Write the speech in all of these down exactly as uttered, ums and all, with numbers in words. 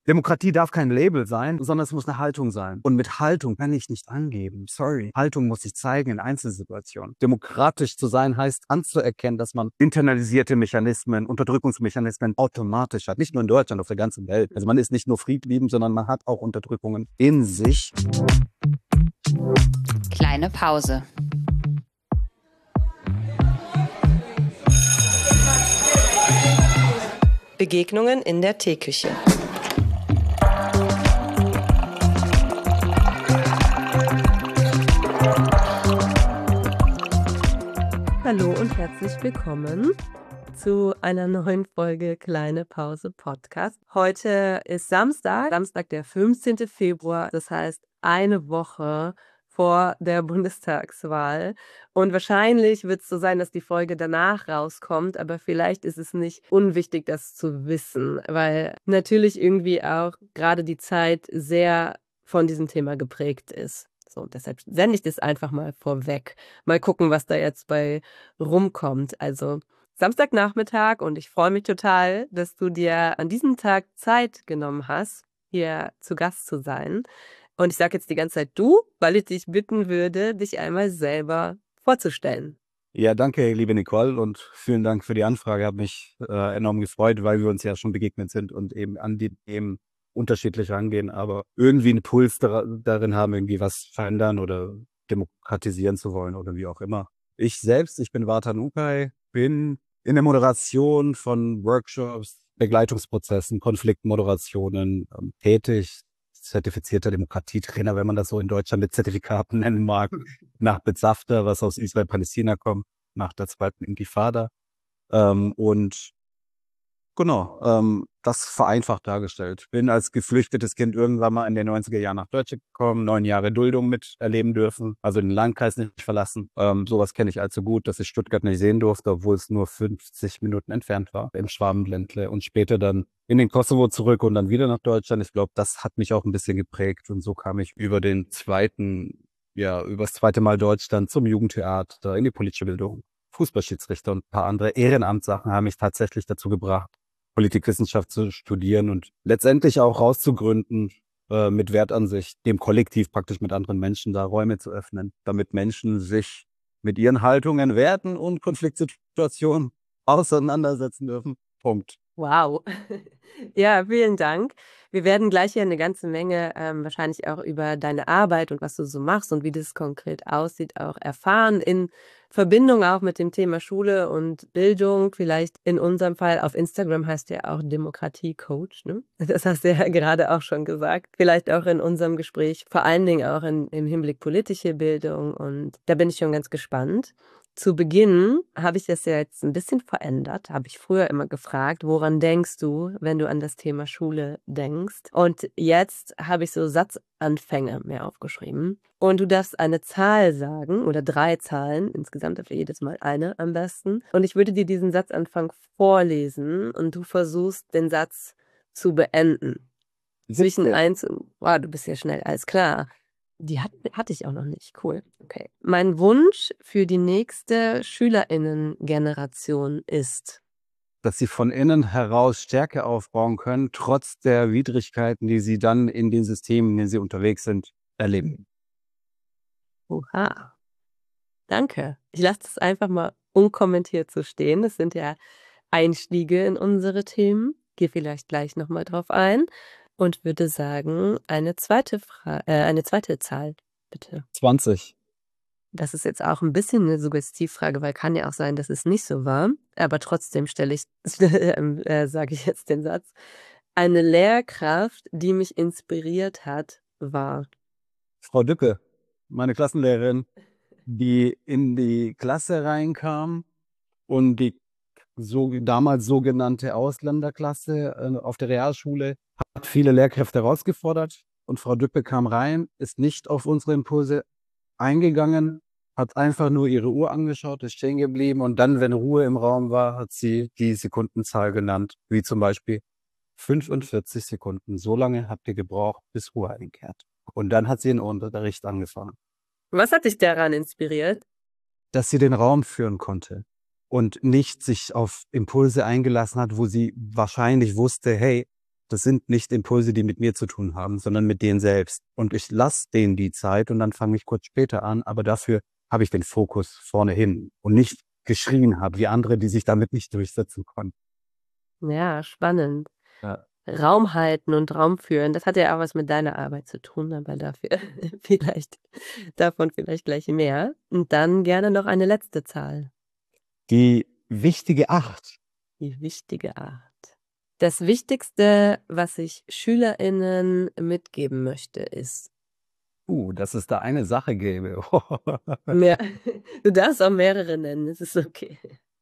Demokratie darf kein Label sein, sondern es muss eine Haltung sein. Und mit Haltung kann ich nicht angeben. Sorry. Haltung muss ich zeigen in Einzelsituationen. Demokratisch zu sein heißt anzuerkennen, dass man internalisierte Mechanismen, Unterdrückungsmechanismen automatisch hat. Nicht nur in Deutschland, auf der ganzen Welt. Also man ist nicht nur friedliebend, sondern man hat auch Unterdrückungen in sich. Kleine Pause. Begegnungen in der Teeküche. Hallo und herzlich willkommen zu einer neuen Folge Kleine Pause Podcast. Heute ist Samstag, Samstag der fünfzehnten Februar, das heißt eine Woche vor der Bundestagswahl. Und wahrscheinlich wird es so sein, dass die Folge danach rauskommt, aber vielleicht ist es nicht unwichtig, das zu wissen, weil natürlich irgendwie auch gerade die Zeit sehr von diesem Thema geprägt ist. So, deshalb sende ich das einfach mal vorweg. Mal gucken, was da jetzt bei rumkommt. Also Samstagnachmittag und ich freue mich total, dass du dir an diesem Tag Zeit genommen hast, hier zu Gast zu sein. Und ich sage jetzt die ganze Zeit du, weil ich dich bitten würde, dich einmal selber vorzustellen. Ja, danke, liebe Nicole, und vielen Dank für die Anfrage. Hat mich äh, enorm gefreut, weil wir uns ja schon begegnet sind und eben an die Themen unterschiedlich rangehen, aber irgendwie einen Puls dar- darin haben, irgendwie was verändern oder demokratisieren zu wollen oder wie auch immer. Ich selbst, ich bin Vartan Ukay, bin in der Moderation von Workshops, Begleitungsprozessen, Konfliktmoderationen ähm, tätig, zertifizierter Demokratietrainer, wenn man das so in Deutschland mit Zertifikaten nennen mag, nach Bezafter, was aus Israel-Palästina kommt, nach der zweiten Intifada. Ähm, und Genau, ähm, das vereinfacht dargestellt. Bin als geflüchtetes Kind irgendwann mal in den neunziger Jahren nach Deutschland gekommen, neun Jahre Duldung miterleben dürfen, also den Landkreis nicht verlassen. Ähm, sowas kenne ich allzu gut, dass ich Stuttgart nicht sehen durfte, obwohl es nur fünfzig Minuten entfernt war, im Schwabenländle, und später dann in den Kosovo zurück und dann wieder nach Deutschland. Ich glaube, das hat mich auch ein bisschen geprägt, und so kam ich über den zweiten, ja, über das zweite Mal Deutschland zum Jugendtheater, in die politische Bildung. Fußballschiedsrichter und ein paar andere Ehrenamtssachen haben mich tatsächlich dazu gebracht, Politikwissenschaft zu studieren und letztendlich auch rauszugründen, äh, mit Wertansicht, dem Kollektiv praktisch mit anderen Menschen da Räume zu öffnen, damit Menschen sich mit ihren Haltungen, Werten und Konfliktsituationen auseinandersetzen dürfen. Punkt. Wow. Ja, vielen Dank. Wir werden gleich hier eine ganze Menge ähm, wahrscheinlich auch über deine Arbeit und was du so machst und wie das konkret aussieht, auch erfahren, in Verbindung auch mit dem Thema Schule und Bildung. Vielleicht in unserem Fall auf Instagram heißt ja auch Demokratie-Coach, ne? Das hast du ja gerade auch schon gesagt. Vielleicht auch in unserem Gespräch, vor allen Dingen auch in, im Hinblick politische Bildung. Und da bin ich schon ganz gespannt. Zu Beginn habe ich das ja jetzt ein bisschen verändert, habe ich früher immer gefragt, woran denkst du, wenn du an das Thema Schule denkst? Und jetzt habe ich so Satzanfänge mir aufgeschrieben. Und du darfst eine Zahl sagen oder drei Zahlen, insgesamt dafür jedes Mal eine am besten. Und ich würde dir diesen Satzanfang vorlesen und du versuchst, den Satz zu beenden. Zwischen siebzehn. eins und, wow, du bist ja schnell, alles klar. Die hat, hatte ich auch noch nicht. Cool. Okay. Mein Wunsch für die nächste SchülerInnen-Generation ist. Dass sie von innen heraus Stärke aufbauen können, trotz der Widrigkeiten, die sie dann in den Systemen, in denen sie unterwegs sind, erleben. Oha. Danke. Ich lasse das einfach mal unkommentiert so stehen. Das sind ja Einstiege in unsere Themen. Gehe vielleicht gleich nochmal drauf ein und würde sagen, eine zweite Fra äh, eine zweite Zahl, bitte. zwanzig. Das ist jetzt auch ein bisschen eine Suggestivfrage, weil kann ja auch sein, dass es nicht so war. Aber trotzdem stelle ich, äh, sage ich jetzt den Satz. Eine Lehrkraft, die mich inspiriert hat, war. Frau Dücke, meine Klassenlehrerin, die in die Klasse reinkam und die so, damals sogenannte Ausländerklasse äh, auf der Realschule hat viele Lehrkräfte herausgefordert, und Frau Dücke kam rein, ist nicht auf unsere Impulse eingegangen, hat einfach nur ihre Uhr angeschaut, ist stehen geblieben, und dann, wenn Ruhe im Raum war, hat sie die Sekundenzahl genannt, wie zum Beispiel fünfundvierzig Sekunden. So lange habt ihr gebraucht, bis Ruhe einkehrt. Und dann hat sie den Unterricht angefangen. Was hat dich daran inspiriert? Dass sie den Raum führen konnte und nicht sich auf Impulse eingelassen hat, wo sie wahrscheinlich wusste, hey, das sind nicht Impulse, die mit mir zu tun haben, sondern mit denen selbst. Und ich lasse denen die Zeit und dann fange ich kurz später an, aber dafür habe ich den Fokus vorne hin und nicht geschrien habe, wie andere, die sich damit nicht durchsetzen konnten. Ja, spannend. Ja. Raum halten und Raum führen, das hat ja auch was mit deiner Arbeit zu tun, aber dafür vielleicht davon vielleicht gleich mehr. Und dann gerne noch eine letzte Zahl. Die wichtige acht. Die wichtige acht. Das Wichtigste, was ich SchülerInnen mitgeben möchte, ist. Uh, dass es da eine Sache gäbe. Mehr. Du darfst auch mehrere nennen, es ist okay.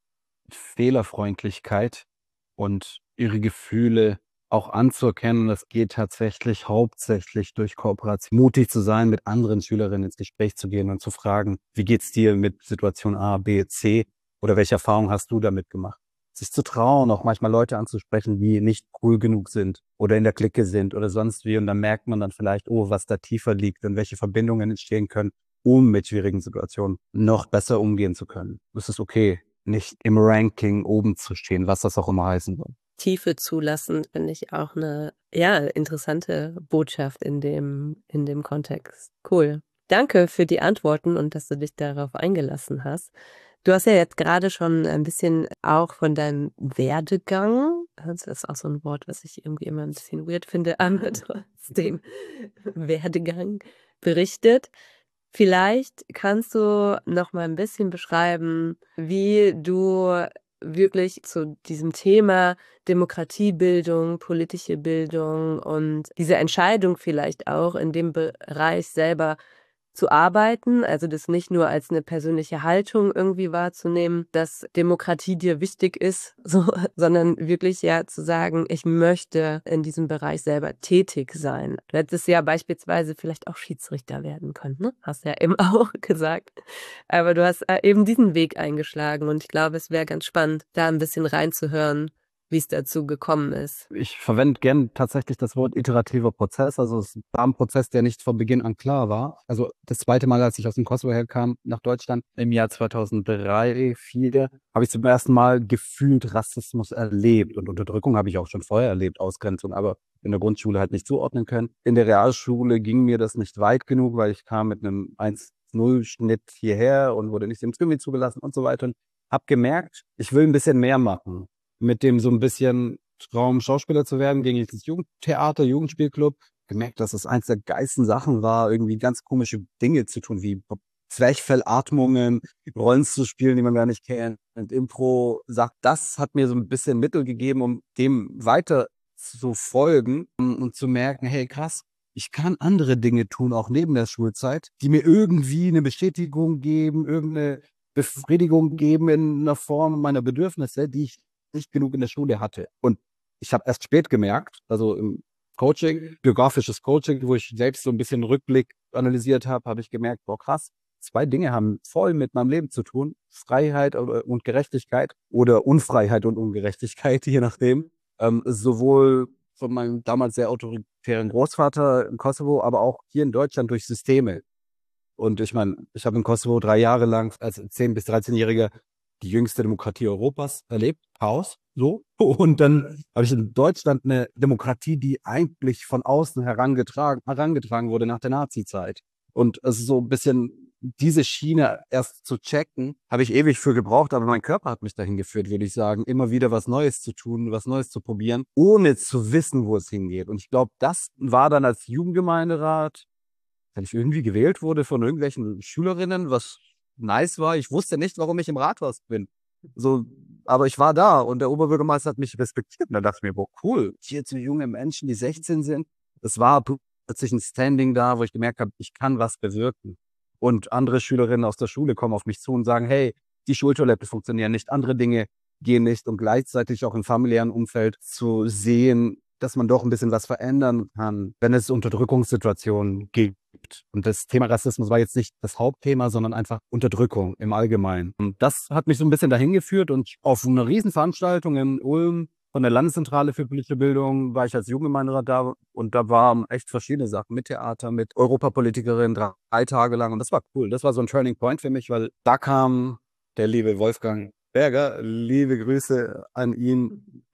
Fehlerfreundlichkeit und ihre Gefühle auch anzuerkennen. Das geht tatsächlich hauptsächlich durch Kooperation. Mutig zu sein, mit anderen Schülerinnen ins Gespräch zu gehen und zu fragen, wie geht's dir mit Situation A, B, C oder welche Erfahrungen hast du damit gemacht? Sich zu trauen, auch manchmal Leute anzusprechen, die nicht cool genug sind oder in der Clique sind oder sonst wie. Und dann merkt man dann vielleicht, oh, was da tiefer liegt und welche Verbindungen entstehen können, um mit schwierigen Situationen noch besser umgehen zu können. Es ist okay, nicht im Ranking oben zu stehen, was das auch immer heißen soll. Tiefe zulassen, finde ich auch eine, ja, interessante Botschaft in dem, in dem Kontext. Cool. Danke für die Antworten und dass du dich darauf eingelassen hast. Du hast ja jetzt gerade schon ein bisschen auch von deinem Werdegang, das ist auch so ein Wort, was ich irgendwie immer ein bisschen weird finde, aber trotzdem Werdegang berichtet. Vielleicht kannst du noch mal ein bisschen beschreiben, wie du wirklich zu diesem Thema Demokratiebildung, politische Bildung und diese Entscheidung vielleicht auch in dem Bereich selber zu arbeiten, also das nicht nur als eine persönliche Haltung irgendwie wahrzunehmen, dass Demokratie dir wichtig ist, so, sondern wirklich ja zu sagen, ich möchte in diesem Bereich selber tätig sein. Du hättest ja beispielsweise vielleicht auch Schiedsrichter werden können, ne? Hast ja eben auch gesagt. Aber du hast äh, eben diesen Weg eingeschlagen und ich glaube, es wäre ganz spannend, da ein bisschen reinzuhören, wie es dazu gekommen ist. Ich verwende gern tatsächlich das Wort iterativer Prozess. Also es war ein Prozess, der nicht von Beginn an klar war. Also das zweite Mal, als ich aus dem Kosovo herkam nach Deutschland im Jahr zweitausenddrei, zweitausendvier, habe ich zum ersten Mal gefühlt Rassismus erlebt. Und Unterdrückung habe ich auch schon vorher erlebt, Ausgrenzung, aber in der Grundschule halt nicht zuordnen können. In der Realschule ging mir das nicht weit genug, weil ich kam mit einem eins null Schnitt hierher und wurde nicht ins Gymnasium zugelassen und so weiter. Und habe gemerkt, ich will ein bisschen mehr machen. Mit dem so ein bisschen Traum, Schauspieler zu werden, ging ich ins Jugendtheater, Jugendspielclub, gemerkt, dass das eins der geilsten Sachen war, irgendwie ganz komische Dinge zu tun, wie Zwerchfellatmungen, Rollen zu spielen, die man gar nicht kennt. Und Impro sagt, das hat mir so ein bisschen Mittel gegeben, um dem weiter zu folgen und zu merken, hey krass, ich kann andere Dinge tun, auch neben der Schulzeit, die mir irgendwie eine Bestätigung geben, irgendeine Befriedigung geben in einer Form meiner Bedürfnisse, die ich nicht genug in der Schule hatte. Und ich habe erst spät gemerkt, also im Coaching, biografisches Coaching, wo ich selbst so ein bisschen Rückblick analysiert habe, habe ich gemerkt, boah krass, zwei Dinge haben voll mit meinem Leben zu tun. Freiheit und Gerechtigkeit oder Unfreiheit und Ungerechtigkeit, je nachdem. Ähm, sowohl von meinem damals sehr autoritären Großvater im Kosovo, aber auch hier in Deutschland durch Systeme. Und ich meine, ich habe im Kosovo drei Jahre lang als zehn- bis dreizehnjähriger die jüngste Demokratie Europas erlebt, Chaos, so. Und dann habe ich in Deutschland eine Demokratie, die eigentlich von außen herangetragen, herangetragen wurde nach der Nazi-Zeit. Und es ist so ein bisschen diese Schiene erst zu checken, habe ich ewig für gebraucht, aber mein Körper hat mich dahin geführt, würde ich sagen, immer wieder was Neues zu tun, was Neues zu probieren, ohne zu wissen, wo es hingeht. Und ich glaube, das war dann als Jugendgemeinderat, wenn ich irgendwie gewählt wurde von irgendwelchen Schülerinnen, was nice war. Ich wusste nicht, warum ich im Rathaus bin. So, aber ich war da und der Oberbürgermeister hat mich respektiert. Und da dachte ich mir, boah, cool, hier zu junge Menschen, die sechzehn sind. Es war plötzlich ein Standing da, wo ich gemerkt habe, ich kann was bewirken. Und andere Schülerinnen aus der Schule kommen auf mich zu und sagen, hey, die Schultoilette funktionieren nicht, andere Dinge gehen nicht. Und gleichzeitig auch im familiären Umfeld zu sehen, dass man doch ein bisschen was verändern kann, wenn es Unterdrückungssituationen gibt. Und das Thema Rassismus war jetzt nicht das Hauptthema, sondern einfach Unterdrückung im Allgemeinen. Und das hat mich so ein bisschen dahin geführt und auf einer Riesenveranstaltung in Ulm von der Landeszentrale für politische Bildung war ich als Jugendgemeinderat da und da waren echt verschiedene Sachen mit Theater, mit Europapolitikerin drei, drei Tage lang und das war cool. Das war so ein Turning Point für mich, weil da kam der liebe Wolfgang Berger, liebe Grüße an ihn,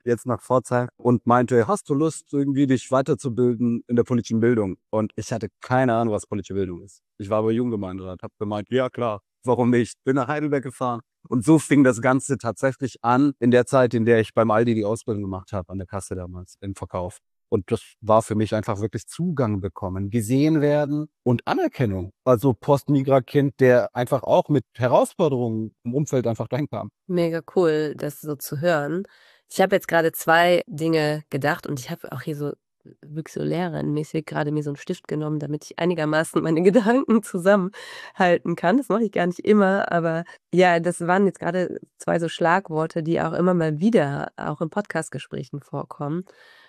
jetzt nach Pforzheim und meinte, hast du Lust, irgendwie dich weiterzubilden in der politischen Bildung? Und ich hatte keine Ahnung, was politische Bildung ist. Ich war aber Jugendgemeinderat, habe gemeint, ja klar, warum nicht? Bin nach Heidelberg gefahren. Und so fing das Ganze tatsächlich an, in der Zeit, in der ich beim Aldi die Ausbildung gemacht habe, an der Kasse damals, im Verkauf. Und das war für mich einfach wirklich Zugang bekommen, gesehen werden und Anerkennung. Also Post-Migra-Kind, der einfach auch mit Herausforderungen im Umfeld einfach dahin kam. Mega cool, das so zu hören. Ich habe jetzt gerade zwei Dinge gedacht und ich habe auch hier so wirklich so lehrermäßig gerade mir so einen Stift genommen, damit ich einigermaßen meine Gedanken zusammenhalten kann. Das mache ich gar nicht immer, aber ja, das waren jetzt gerade zwei so Schlagworte, die auch immer mal wieder auch in Podcastgesprächen vorkommen.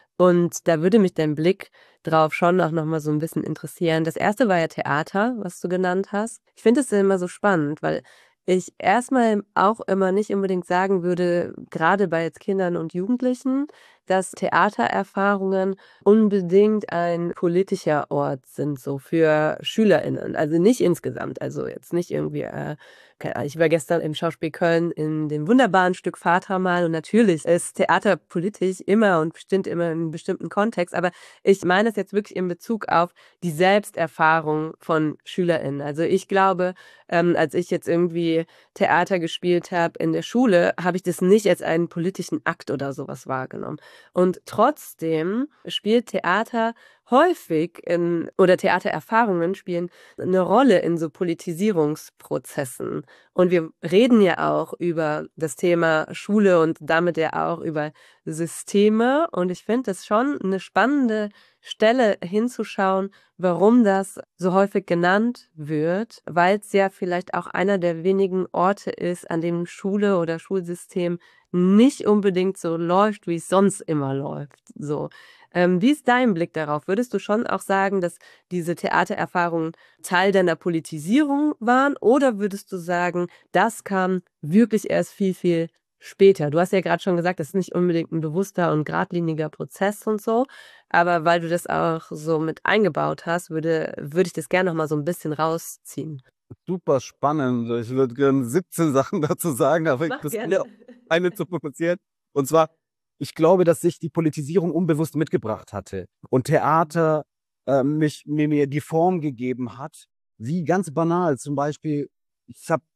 Und da würde mich dein Blick drauf schon auch noch mal so ein bisschen interessieren. Das erste war ja Theater, was du genannt hast. Ich finde es ja immer so spannend, weil ich erstmal auch immer nicht unbedingt sagen würde, gerade bei jetzt Kindern und Jugendlichen, dass Theatererfahrungen unbedingt ein politischer Ort sind, so für SchülerInnen. Also nicht insgesamt. Also jetzt nicht irgendwie, äh, keine Ahnung, ich war gestern im Schauspiel Köln in dem wunderbaren Stück Vater mal und natürlich ist Theater politisch immer und bestimmt immer in einem bestimmten Kontext, aber ich meine es jetzt wirklich in Bezug auf die Selbsterfahrung von SchülerInnen. Also ich glaube, ähm, als ich jetzt irgendwie Theater gespielt habe in der Schule, habe ich das nicht als einen politischen Akt oder sowas wahrgenommen. Und trotzdem spielt Theater häufig in, oder Theatererfahrungen spielen eine Rolle in so Politisierungsprozessen. Und wir reden ja auch über das Thema Schule und damit ja auch über Systeme. Und ich finde das schon eine spannende Stelle hinzuschauen, warum das so häufig genannt wird, weil es ja vielleicht auch einer der wenigen Orte ist, an dem Schule oder Schulsystem nicht unbedingt so läuft, wie es sonst immer läuft. So. Ähm, wie ist dein Blick darauf? Würdest du schon auch sagen, dass diese Theatererfahrungen Teil deiner Politisierung waren? Oder würdest du sagen, das kam wirklich erst viel, viel später? Du hast ja gerade schon gesagt, das ist nicht unbedingt ein bewusster und geradliniger Prozess und so. Aber weil du das auch so mit eingebaut hast, würde, würde ich das gerne noch mal so ein bisschen rausziehen. Super spannend. Ich würde gerne siebzehn Sachen dazu sagen, aber ich Mach das gerne. eine zu fokussieren. Und zwar, ich glaube, dass sich die Politisierung unbewusst mitgebracht hatte und Theater äh, mich, mir, mir die Form gegeben hat, wie ganz banal. Zum Beispiel, ich habe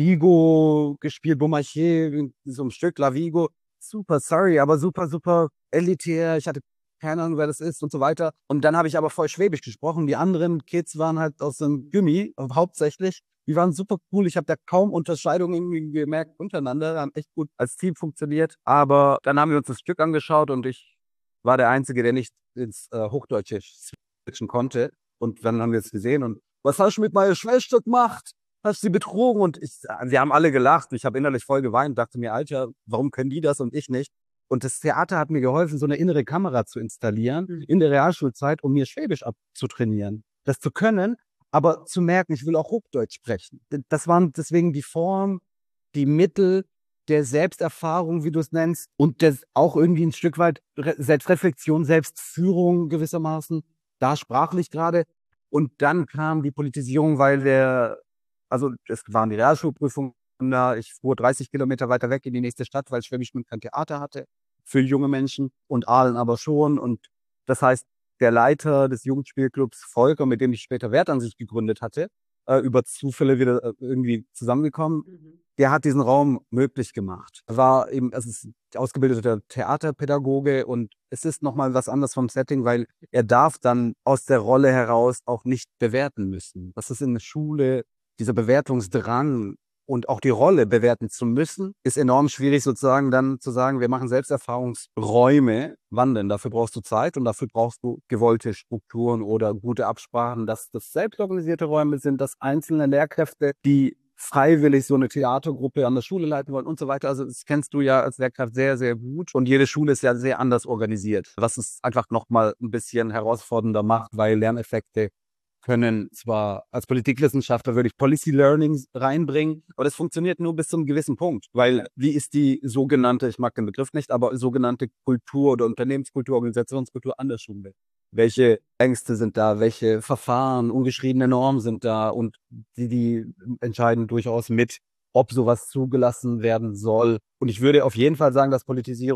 Clavigo gespielt, Beaumarchais, so ein Stück Clavigo. Super, sorry, aber super, super elitär. Ich hatte keine Ahnung, wer das ist und so weiter. Und dann habe ich aber voll Schwäbisch gesprochen. Die anderen Kids waren halt aus dem Gummi, äh, hauptsächlich. Die waren super cool. Ich habe da kaum Unterscheidungen irgendwie gemerkt untereinander. Haben echt gut als Team funktioniert. Aber dann haben wir uns das Stück angeschaut und ich war der Einzige, der nicht ins äh, Hochdeutsche switchen konnte. Und dann haben wir es gesehen und was hast du mit meiner Schwester gemacht? Hast du sie betrogen? Und ich, sie haben alle gelacht. Ich habe innerlich voll geweint, dachte mir, Alter, warum können die das und ich nicht? Und das Theater hat mir geholfen, so eine innere Kamera zu installieren Mhm. in der Realschulzeit, um mir Schwäbisch abzutrainieren. Das zu können, aber zu merken, ich will auch Hochdeutsch sprechen. Das waren deswegen die Form, die Mittel der Selbsterfahrung, wie du es nennst, und das auch irgendwie ein Stück weit Re Selbstreflexion, Selbstführung gewissermaßen, da sprachlich gerade. Und dann kam die Politisierung, weil der, also es waren die Realschulprüfungen da, ich fuhr dreißig Kilometer weiter weg in die nächste Stadt, weil Schwäbisch Gmünd kein Theater hatte für junge Menschen und Aalen aber schon. Und das heißt, der Leiter des Jugendspielclubs Volker, mit dem ich später Wert an sich gegründet hatte, äh, über Zufälle wieder äh, irgendwie zusammengekommen, Mhm. der hat diesen Raum möglich gemacht. Er war eben, es ist ausgebildeter Theaterpädagoge und es ist nochmal was anderes vom Setting, weil er darf dann aus der Rolle heraus auch nicht bewerten müssen. Das ist in der Schule, dieser Bewertungsdrang und auch die Rolle bewerten zu müssen, ist enorm schwierig sozusagen dann zu sagen, wir machen Selbsterfahrungsräume. Wann denn? Dafür brauchst du Zeit und dafür brauchst du gewollte Strukturen oder gute Absprachen, dass das selbstorganisierte Räume sind, dass einzelne Lehrkräfte, die freiwillig so eine Theatergruppe an der Schule leiten wollen und so weiter. Also das kennst du ja als Lehrkraft sehr, sehr gut. Und jede Schule ist ja sehr anders organisiert, was es einfach nochmal ein bisschen herausfordernder macht, weil Lerneffekte können zwar als Politikwissenschaftler würde ich Policy Learning reinbringen, aber das funktioniert nur bis zu einem gewissen Punkt, weil wie ist die sogenannte, ich mag den Begriff nicht, aber sogenannte Kultur oder Unternehmenskultur, Organisationskultur an der Schule? Welche Ängste sind da? Welche Verfahren, ungeschriebene Normen sind da? Und die, die entscheiden durchaus mit, ob sowas zugelassen werden soll. Und ich würde auf jeden Fall sagen, dass Politisierung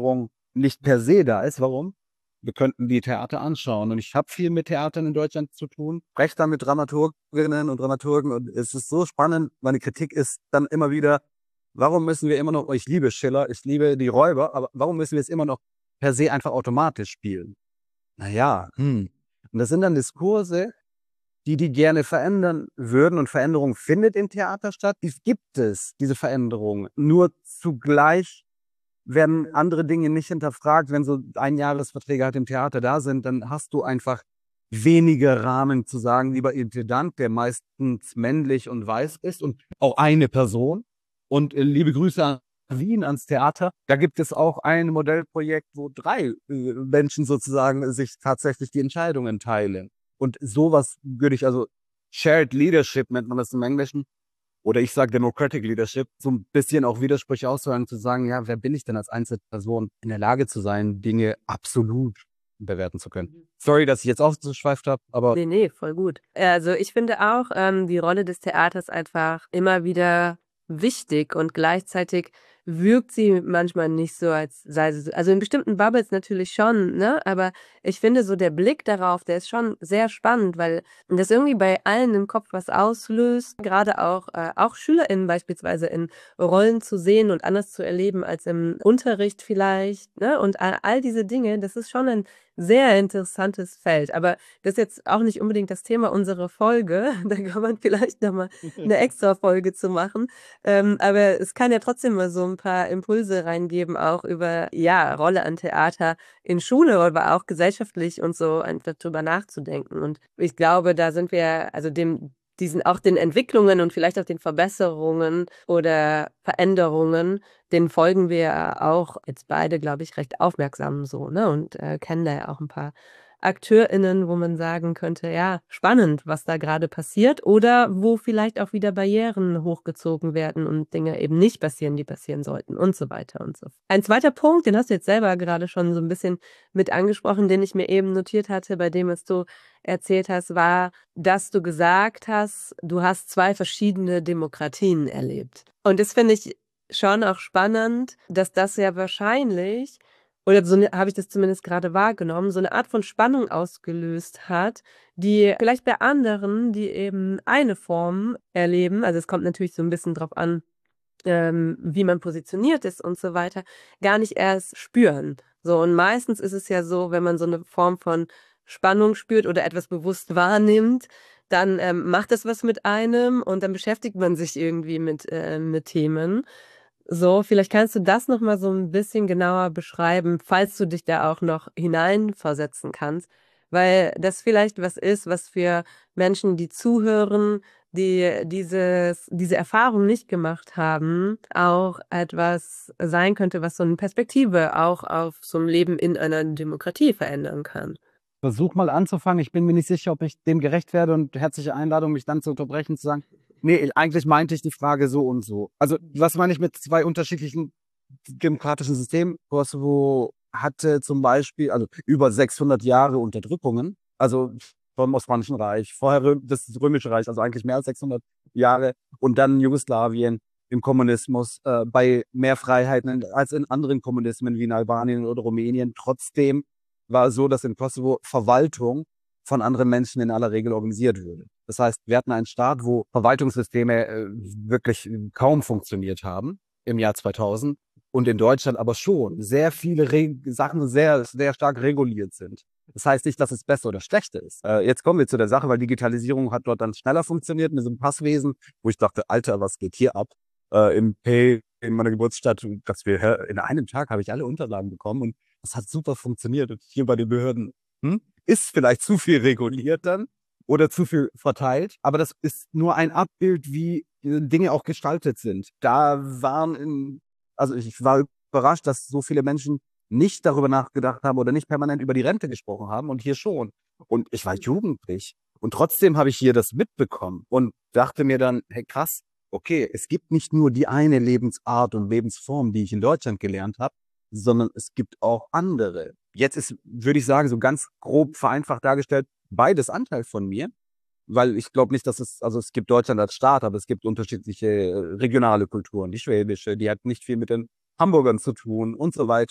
nicht per se da ist. Warum? Wir könnten die Theater anschauen. Und ich habe viel mit Theatern in Deutschland zu tun, spreche da mit Dramaturginnen und Dramaturgen. Und es ist so spannend. Meine Kritik ist dann immer wieder, warum müssen wir immer noch, ich liebe Schiller, ich liebe die Räuber, aber warum müssen wir es immer noch per se einfach automatisch spielen? Naja, hm. Und das sind dann Diskurse, die die gerne verändern würden. Und Veränderung findet im Theater statt. Dies gibt es, diese Veränderung. Nur zugleich werden andere Dinge nicht hinterfragt. Wenn so Einjahresverträge halt im Theater da sind, dann hast du einfach weniger Rahmen zu sagen, lieber Intendant, der meistens männlich und weiß ist und auch eine Person. Und äh, liebe Grüße an Wien, ans Theater. Da gibt es auch ein Modellprojekt, wo drei äh, Menschen sozusagen sich tatsächlich die Entscheidungen teilen. Und sowas würde ich, also Shared Leadership nennt man das im Englischen, oder ich sage Democratic Leadership, so ein bisschen auch Widersprüche auszuhören, zu sagen, ja, wer bin ich denn als Einzelperson in der Lage zu sein, Dinge absolut bewerten zu können. Sorry, dass ich jetzt ausgeschweift habe, aber Nee, nee, voll gut. Also ich finde auch ähm, die Rolle des Theaters einfach immer wieder wichtig und gleichzeitig wirkt sie manchmal nicht so, als sei sie so, also in bestimmten Bubbles natürlich schon, ne? Aber ich finde so der Blick darauf, der ist schon sehr spannend, weil das irgendwie bei allen im Kopf was auslöst, gerade auch, äh, auch SchülerInnen beispielsweise in Rollen zu sehen und anders zu erleben als im Unterricht vielleicht, ne? Und all, all diese Dinge, das ist schon ein sehr interessantes Feld. Aber das ist jetzt auch nicht unbedingt das Thema unserer Folge. Da kann man vielleicht nochmal eine extra Folge zu machen. Ähm, aber es kann ja trotzdem mal so ein paar Impulse reingeben, auch über, ja, Rolle an Theater in Schule, aber auch gesellschaftlich und so einfach drüber nachzudenken. Und ich glaube, da sind wir, also dem, diesen auch den Entwicklungen und vielleicht auch den Verbesserungen oder Veränderungen, den folgen wir ja auch jetzt beide, glaube ich, recht aufmerksam so, ne? Und äh, kennen da ja auch ein paar AkteurInnen, wo man sagen könnte, ja, spannend, was da gerade passiert, oder wo vielleicht auch wieder Barrieren hochgezogen werden und Dinge eben nicht passieren, die passieren sollten und so weiter und so. Ein zweiter Punkt, den hast du jetzt selber gerade schon so ein bisschen mit angesprochen, den ich mir eben notiert hatte, bei dem, was du erzählt hast, war, dass du gesagt hast, du hast zwei verschiedene Demokratien erlebt. Und das finde ich schon auch spannend, dass das ja wahrscheinlich, oder so habe ich das zumindest gerade wahrgenommen, so eine Art von Spannung ausgelöst hat, die vielleicht bei anderen, die eben eine Form erleben, also es kommt natürlich so ein bisschen drauf an, ähm, wie man positioniert ist und so weiter, gar nicht erst spüren. So, und meistens ist es ja so, wenn man so eine Form von Spannung spürt oder etwas bewusst wahrnimmt, dann ähm, macht das was mit einem und dann beschäftigt man sich irgendwie mit, äh, mit Themen. So, vielleicht kannst du das noch mal so ein bisschen genauer beschreiben, falls du dich da auch noch hineinversetzen kannst, weil das vielleicht was ist, was für Menschen, die zuhören, die dieses, diese Erfahrung nicht gemacht haben, auch etwas sein könnte, was so eine Perspektive auch auf so ein Leben in einer Demokratie verändern kann. versuch mal anzufangen. Ich bin mir nicht sicher, ob ich dem gerecht werde, und herzliche Einladung, mich dann zu unterbrechen, zu sagen, nee, eigentlich meinte ich die Frage so und so. Also, was meine ich mit zwei unterschiedlichen demokratischen Systemen? Kosovo hatte zum Beispiel, also über sechshundert Jahre Unterdrückungen, also vom Osmanischen Reich, vorher Rö- das Römische Reich, also eigentlich mehr als sechshundert Jahre, und dann Jugoslawien im Kommunismus, äh, bei mehr Freiheiten als in anderen Kommunismen wie in Albanien oder Rumänien. Trotzdem war es so, dass in Kosovo Verwaltung von anderen Menschen in aller Regel organisiert würde. Das heißt, wir hatten einen Staat, wo Verwaltungssysteme äh, wirklich kaum funktioniert haben im Jahr zweitausend, und in Deutschland aber schon sehr viele Re Sachen sehr, sehr stark reguliert sind. Das heißt nicht, dass es besser oder schlechter ist. Äh, jetzt kommen wir zu der Sache, weil Digitalisierung hat dort dann schneller funktioniert mit diesem Passwesen, wo ich dachte, Alter, was geht hier ab? Äh, Im Pay in meiner Geburtsstadt, dass wir hä, in einem Tag habe ich alle Unterlagen bekommen, und das hat super funktioniert. Und hier bei den Behörden hm, ist vielleicht zu viel reguliert dann oder zu viel verteilt, aber das ist nur ein Abbild, wie äh, Dinge auch gestaltet sind. Da waren, in, also ich war überrascht, dass so viele Menschen nicht darüber nachgedacht haben oder nicht permanent über die Rente gesprochen haben, und hier schon. Und ich war jugendlich und trotzdem habe ich hier das mitbekommen und dachte mir dann, hey krass, okay, es gibt nicht nur die eine Lebensart und Lebensform, die ich in Deutschland gelernt habe, sondern es gibt auch andere. Jetzt ist, würde ich sagen, so ganz grob vereinfacht dargestellt, beides Anteil von mir, weil ich glaube nicht, dass es, also es gibt Deutschland als Staat, aber es gibt unterschiedliche äh, regionale Kulturen. Die schwäbische, die hat nicht viel mit den Hamburgern zu tun und so weiter.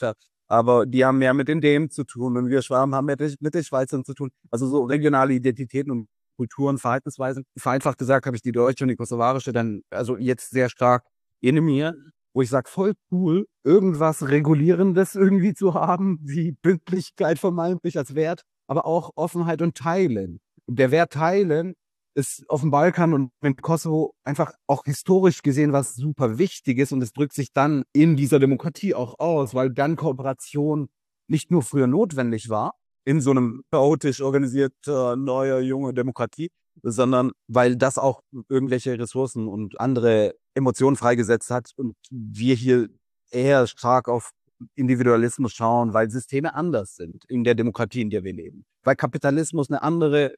aber die haben mehr mit den Dämen zu tun und wir Schwaben haben mit, mit den Schweizern zu tun. Also so regionale Identitäten und Kulturen, Verhaltensweisen. Vereinfacht gesagt habe ich die deutsche und die kosovarische dann also jetzt sehr stark in mir, wo ich sage, voll cool, irgendwas Regulierendes irgendwie zu haben, wie Pünktlichkeit vermeintlich als Wert, aber auch Offenheit und Teilen. Der Wert Teilen ist auf dem Balkan und in Kosovo einfach auch historisch gesehen was super wichtig ist und es drückt sich dann in dieser Demokratie auch aus, weil dann Kooperation nicht nur früher notwendig war, in so einem chaotisch organisierter, neuer, junger Demokratie, sondern weil das auch irgendwelche Ressourcen und andere Emotionen freigesetzt hat und wir hier eher stark auf Individualismus schauen, weil Systeme anders sind in der Demokratie, in der wir leben. Weil Kapitalismus eine andere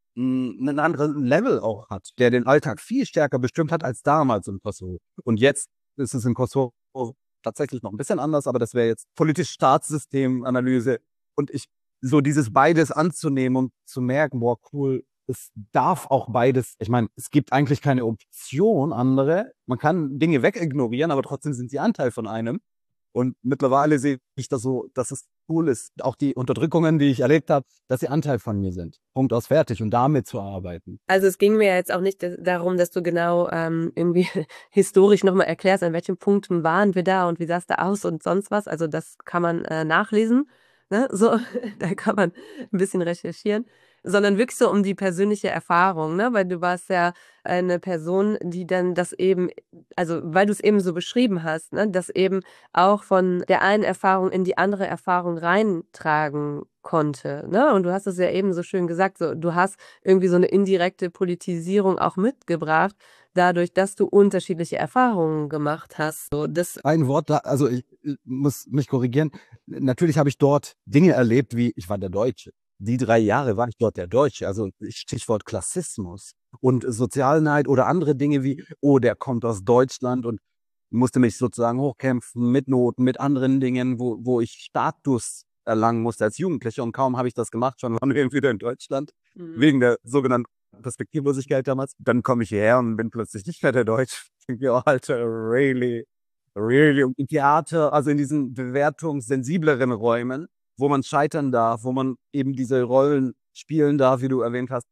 einen anderen Level auch hat, der den Alltag viel stärker bestimmt hat als damals in Kosovo. Und jetzt ist es in Kosovo tatsächlich noch ein bisschen anders, aber das wäre jetzt politisch-Staatssystem-Analyse. Und ich, so dieses beides anzunehmen und zu merken, boah, cool, es darf auch beides. Ich meine, es gibt eigentlich keine Option andere. Man kann Dinge wegignorieren, aber trotzdem sind sie Anteil von einem. Und mittlerweile sehe ich das so, dass es cool ist, auch die Unterdrückungen, die ich erlebt habe, dass sie Anteil von mir sind. Punkt aus fertig und damit zu arbeiten. Also es ging mir ja jetzt auch nicht darum, dass du genau ähm, irgendwie historisch nochmal erklärst, an welchen Punkten waren wir da und wie sah es da aus und sonst was. Also das kann man äh, nachlesen, ne? So, da kann man ein bisschen recherchieren. Sondern wirklich so um die persönliche Erfahrung, ne? Weil du warst ja eine Person, die dann das eben, also weil du es eben so beschrieben hast, ne? Das eben auch von der einen Erfahrung in die andere Erfahrung reintragen konnte, ne? Und du hast es ja eben so schön gesagt, so du hast irgendwie so eine indirekte Politisierung auch mitgebracht, dadurch, dass du unterschiedliche Erfahrungen gemacht hast. So, das Ein Wort da, also ich, ich muss mich korrigieren. Natürlich habe ich dort Dinge erlebt, wie ich war der Deutsche. Die drei Jahre war ich dort der Deutsche. Also Stichwort Klassismus und Sozialneid oder andere Dinge wie, oh, der kommt aus Deutschland und musste mich sozusagen hochkämpfen mit Noten, mit anderen Dingen, wo, wo ich Status erlangen musste als Jugendlicher. Und kaum habe ich das gemacht, schon waren wir wieder in Deutschland, Mhm. wegen der sogenannten Perspektivlosigkeit damals. Dann komme ich hierher und bin plötzlich nicht mehr der Deutsche. Ich denke, oh, Alter, really, really. Und im Theater, also in diesen bewertungssensibleren Räumen, wo man scheitern darf, wo man eben diese Rollen spielen darf, wie du erwähnt hast,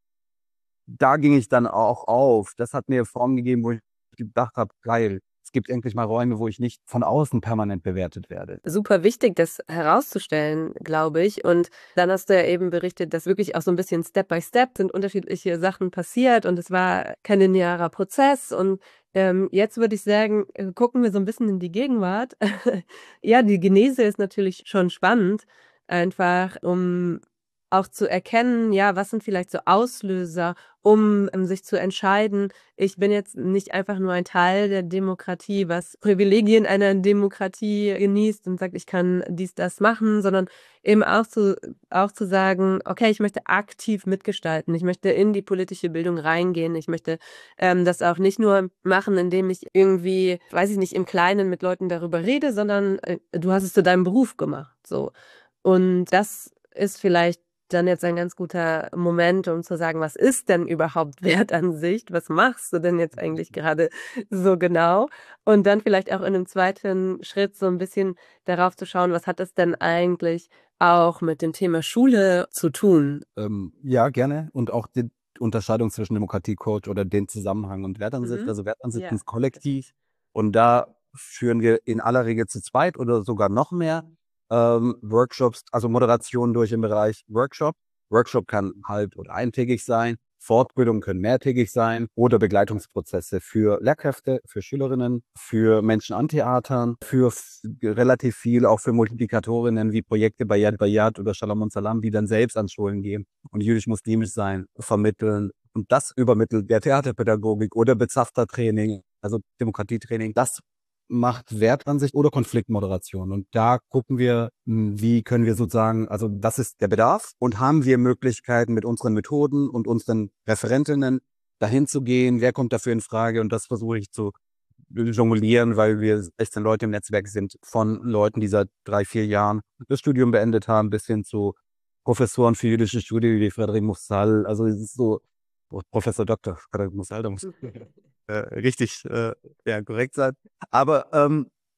da ging ich dann auch auf. Das hat mir Form gegeben, wo ich gedacht habe, geil, es gibt endlich mal Räume, wo ich nicht von außen permanent bewertet werde. Super wichtig, das herauszustellen, glaube ich. Und dann hast du ja eben berichtet, dass wirklich auch so ein bisschen Step by Step sind unterschiedliche Sachen passiert und es war kein linearer Prozess. Und ähm, jetzt würde ich sagen, äh, gucken wir so ein bisschen in die Gegenwart. Ja, die Genese ist natürlich schon spannend, einfach um auch zu erkennen, ja, was sind vielleicht so Auslöser, um ähm, sich zu entscheiden, ich bin jetzt nicht einfach nur ein Teil der Demokratie, was Privilegien einer Demokratie genießt und sagt, ich kann dies, das machen, sondern eben auch zu, auch zu sagen, okay, ich möchte aktiv mitgestalten, ich möchte in die politische Bildung reingehen, ich möchte ähm, das auch nicht nur machen, indem ich irgendwie, weiß ich nicht, im Kleinen mit Leuten darüber rede, sondern äh, du hast es zu deinem Beruf gemacht, so. Und das ist vielleicht dann jetzt ein ganz guter Moment, um zu sagen, was ist denn überhaupt Wertansicht? Was machst du denn jetzt eigentlich gerade so genau? Und dann vielleicht auch in einem zweiten Schritt so ein bisschen darauf zu schauen, was hat das denn eigentlich auch mit dem Thema Schule zu tun? Ähm, ja, gerne. Und auch die Unterscheidung zwischen Demokratiecoach oder den Zusammenhang und Wertansicht. Mhm. Also Wertansicht Ja. ist kollektiv und da führen wir in aller Regel zu zweit oder sogar noch mehr ähm, Workshops, also Moderation durch im Bereich Workshop. Workshop kann halb- oder eintägig sein. Fortbildungen können mehrtägig sein oder Begleitungsprozesse für Lehrkräfte, für Schülerinnen, für Menschen an Theatern, für f- relativ viel auch für Multiplikatorinnen wie Projekte bei Yad Bayat oder Shalom und Salam, die dann selbst an Schulen gehen und jüdisch-muslimisch sein, vermitteln. Und das übermittelt der Theaterpädagogik oder Bezafter-Training, also Demokratietraining. Das macht Wertansicht oder Konfliktmoderation. Und da gucken wir, mh, wie können wir sozusagen, also das ist der Bedarf und haben wir Möglichkeiten mit unseren Methoden und unseren Referentinnen dahin zu gehen, wer kommt dafür in Frage und das versuche ich zu jonglieren, weil wir sechzehn Leute im Netzwerk sind von Leuten, die seit drei, vier Jahren das Studium beendet haben, bis hin zu Professoren für jüdische Studien wie Frederik Mussal, also es ist so, oh, Professor Doktor Frederik Mussal, da muss äh, richtig äh, ja, korrekt sein. Aber ähm,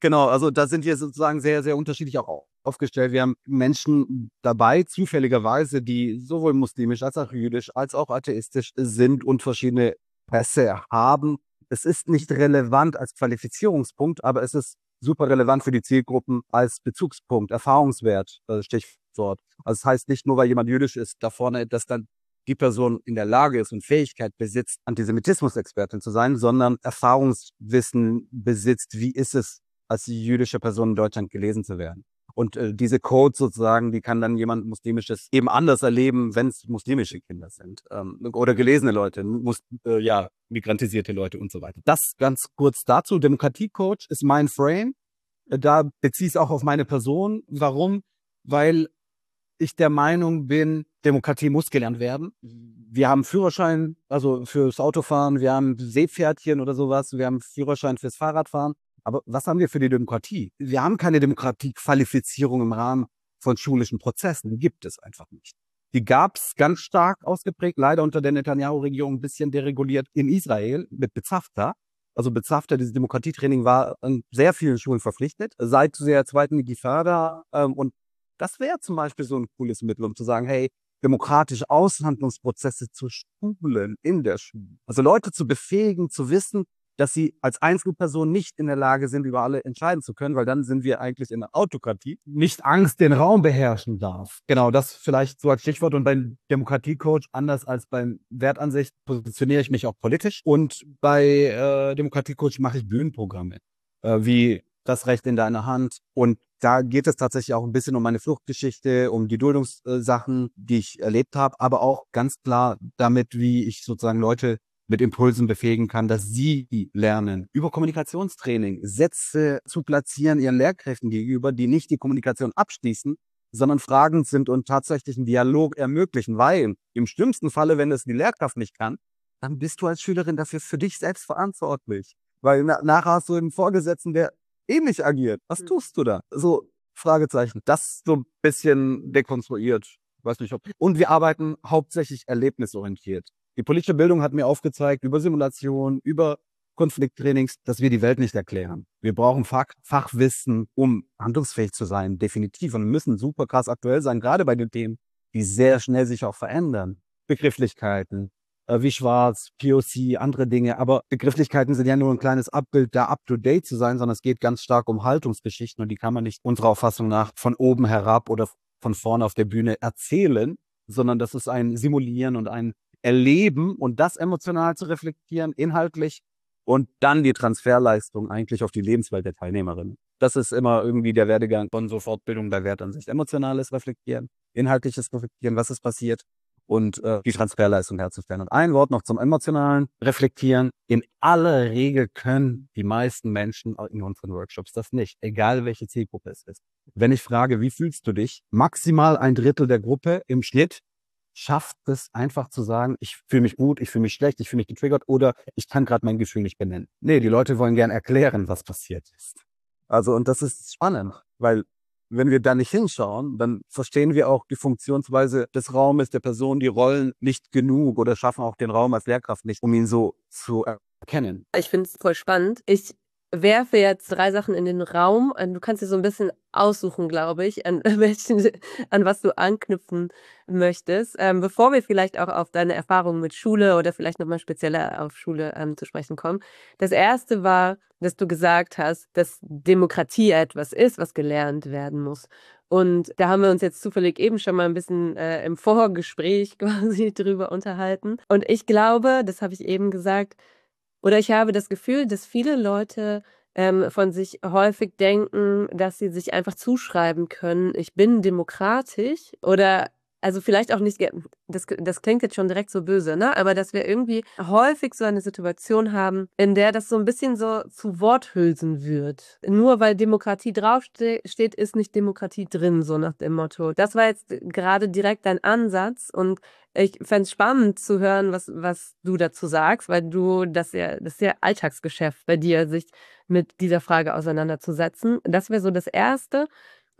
Genau, also da sind wir sozusagen sehr, sehr unterschiedlich auch aufgestellt. Wir haben Menschen dabei, zufälligerweise, die sowohl muslimisch als auch jüdisch als auch atheistisch sind und verschiedene Pässe haben. Es ist nicht relevant als Qualifizierungspunkt, aber es ist super relevant für die Zielgruppen als Bezugspunkt, Erfahrungswert, äh, Stichwort. Also das heißt nicht nur, weil jemand jüdisch ist, da vorne, dass dann die Person in der Lage ist und Fähigkeit besitzt, Antisemitismus-Expertin zu sein, sondern Erfahrungswissen besitzt, wie ist es, als jüdische Person in Deutschland gelesen zu werden. Und äh, diese Codes sozusagen, die kann dann jemand Muslimisches eben anders erleben, wenn es muslimische Kinder sind ähm, oder gelesene Leute, mus äh, ja, migrantisierte Leute und so weiter. Das ganz kurz dazu. Demokratiecoach ist mein Frame. Äh, Da beziehe ich es auch auf meine Person. Warum? Weil ich der Meinung bin, Demokratie muss gelernt werden. Wir haben Führerschein, also fürs Autofahren, wir haben Seepferdchen oder sowas, wir haben Führerschein fürs Fahrradfahren. Aber was haben wir für die Demokratie? Wir haben keine Demokratiequalifizierung im Rahmen von schulischen Prozessen. Die gibt es einfach nicht. Die gab es ganz stark ausgeprägt, leider unter der Netanyahu-Regierung ein bisschen dereguliert in Israel mit Bezafta. Also Bezafta, dieses Demokratietraining war an sehr vielen Schulen verpflichtet, seit der zweiten Intifada. Ähm, und das wäre zum Beispiel so ein cooles Mittel, um zu sagen, hey, demokratische Aushandlungsprozesse zu schulen in der Schule. Also Leute zu befähigen, zu wissen, dass sie als Einzelperson nicht in der Lage sind, über alle entscheiden zu können, weil dann sind wir eigentlich in der Autokratie. Nicht Angst den Raum beherrschen darf. Genau, das vielleicht so als Stichwort. Und beim Demokratiecoach, anders als beim Wertansicht, positioniere ich mich auch politisch. Und bei äh, Demokratiecoach mache ich Bühnenprogramme, äh, wie das Recht in deiner Hand. Und da geht es tatsächlich auch ein bisschen um meine Fluchtgeschichte, um die Duldungssachen, die ich erlebt habe, aber auch ganz klar damit, wie ich sozusagen Leute mit Impulsen befähigen kann, dass sie lernen, über Kommunikationstraining Sätze zu platzieren ihren Lehrkräften gegenüber, die nicht die Kommunikation abschließen, sondern fragend sind und tatsächlich einen Dialog ermöglichen. Weil im schlimmsten Falle, wenn es die Lehrkraft nicht kann, dann bist du als Schülerin dafür für dich selbst verantwortlich. Weil na nachher hast du einen Vorgesetzten, der ähnlich agiert. Was tust du da? So, Fragezeichen. Das so ein bisschen dekonstruiert. Weiß nicht, ob. Und wir arbeiten hauptsächlich erlebnisorientiert. Die politische Bildung hat mir aufgezeigt, über Simulation, über Konflikttrainings, dass wir die Welt nicht erklären. Wir brauchen Fach, Fachwissen, um handlungsfähig zu sein, definitiv. Und wir müssen super krass aktuell sein, gerade bei den Themen, die sehr schnell sich auch verändern. Begrifflichkeiten, äh, wie Schwarz, P O C, andere Dinge. Aber Begrifflichkeiten sind ja nur ein kleines Abbild, da up-to-date zu sein, sondern es geht ganz stark um Haltungsgeschichten und die kann man nicht unserer Auffassung nach von oben herab oder von vorne auf der Bühne erzählen, sondern das ist ein Simulieren und ein Erleben und das emotional zu reflektieren, inhaltlich und dann die Transferleistung eigentlich auf die Lebenswelt der Teilnehmerin. Das ist immer irgendwie der Werdegang von so Fortbildung bei Wertansicht. Emotionales Reflektieren, inhaltliches Reflektieren, was ist passiert und äh, die Transferleistung herzustellen. Und ein Wort noch zum emotionalen Reflektieren. In aller Regel können die meisten Menschen in unseren Workshops das nicht, egal welche Zielgruppe es ist. Wenn ich frage, wie fühlst du dich? Maximal ein Drittel der Gruppe im Schnitt schafft es einfach zu sagen, ich fühle mich gut, ich fühle mich schlecht, ich fühle mich getriggert oder ich kann gerade mein Gefühl nicht benennen. Nee, die Leute wollen gern erklären, was passiert ist. Also, und das ist spannend, weil wenn wir da nicht hinschauen, dann verstehen wir auch die Funktionsweise des Raumes, der Person, die Rollen nicht genug oder schaffen auch den Raum als Lehrkraft nicht, um ihn so zu erkennen. Ich finde es voll spannend. Ich werfe jetzt drei Sachen in den Raum. Du kannst dir so ein bisschen aussuchen, glaube ich, an welchen, an was du anknüpfen möchtest. Ähm, bevor wir vielleicht auch auf deine Erfahrungen mit Schule oder vielleicht nochmal spezieller auf Schule ähm, zu sprechen kommen. Das erste war, dass du gesagt hast, dass Demokratie etwas ist, was gelernt werden muss. Und da haben wir uns jetzt zufällig eben schon mal ein bisschen äh, im Vorgespräch quasi drüber unterhalten. Und ich glaube, das habe ich eben gesagt, oder ich habe das Gefühl, dass viele Leute ähm, von sich häufig denken, dass sie sich einfach zuschreiben können, ich bin demokratisch oder also vielleicht auch nicht, das, das klingt jetzt schon direkt so böse, ne? Aber dass wir irgendwie häufig so eine Situation haben, in der das so ein bisschen so zu Worthülsen wird. Nur weil Demokratie draufsteht, ist nicht Demokratie drin, so nach dem Motto. Das war jetzt gerade direkt dein Ansatz und ich fände es spannend zu hören, was, was du dazu sagst, weil du das ja, das ist ja Alltagsgeschäft bei dir, sich mit dieser Frage auseinanderzusetzen. Das wäre so das Erste.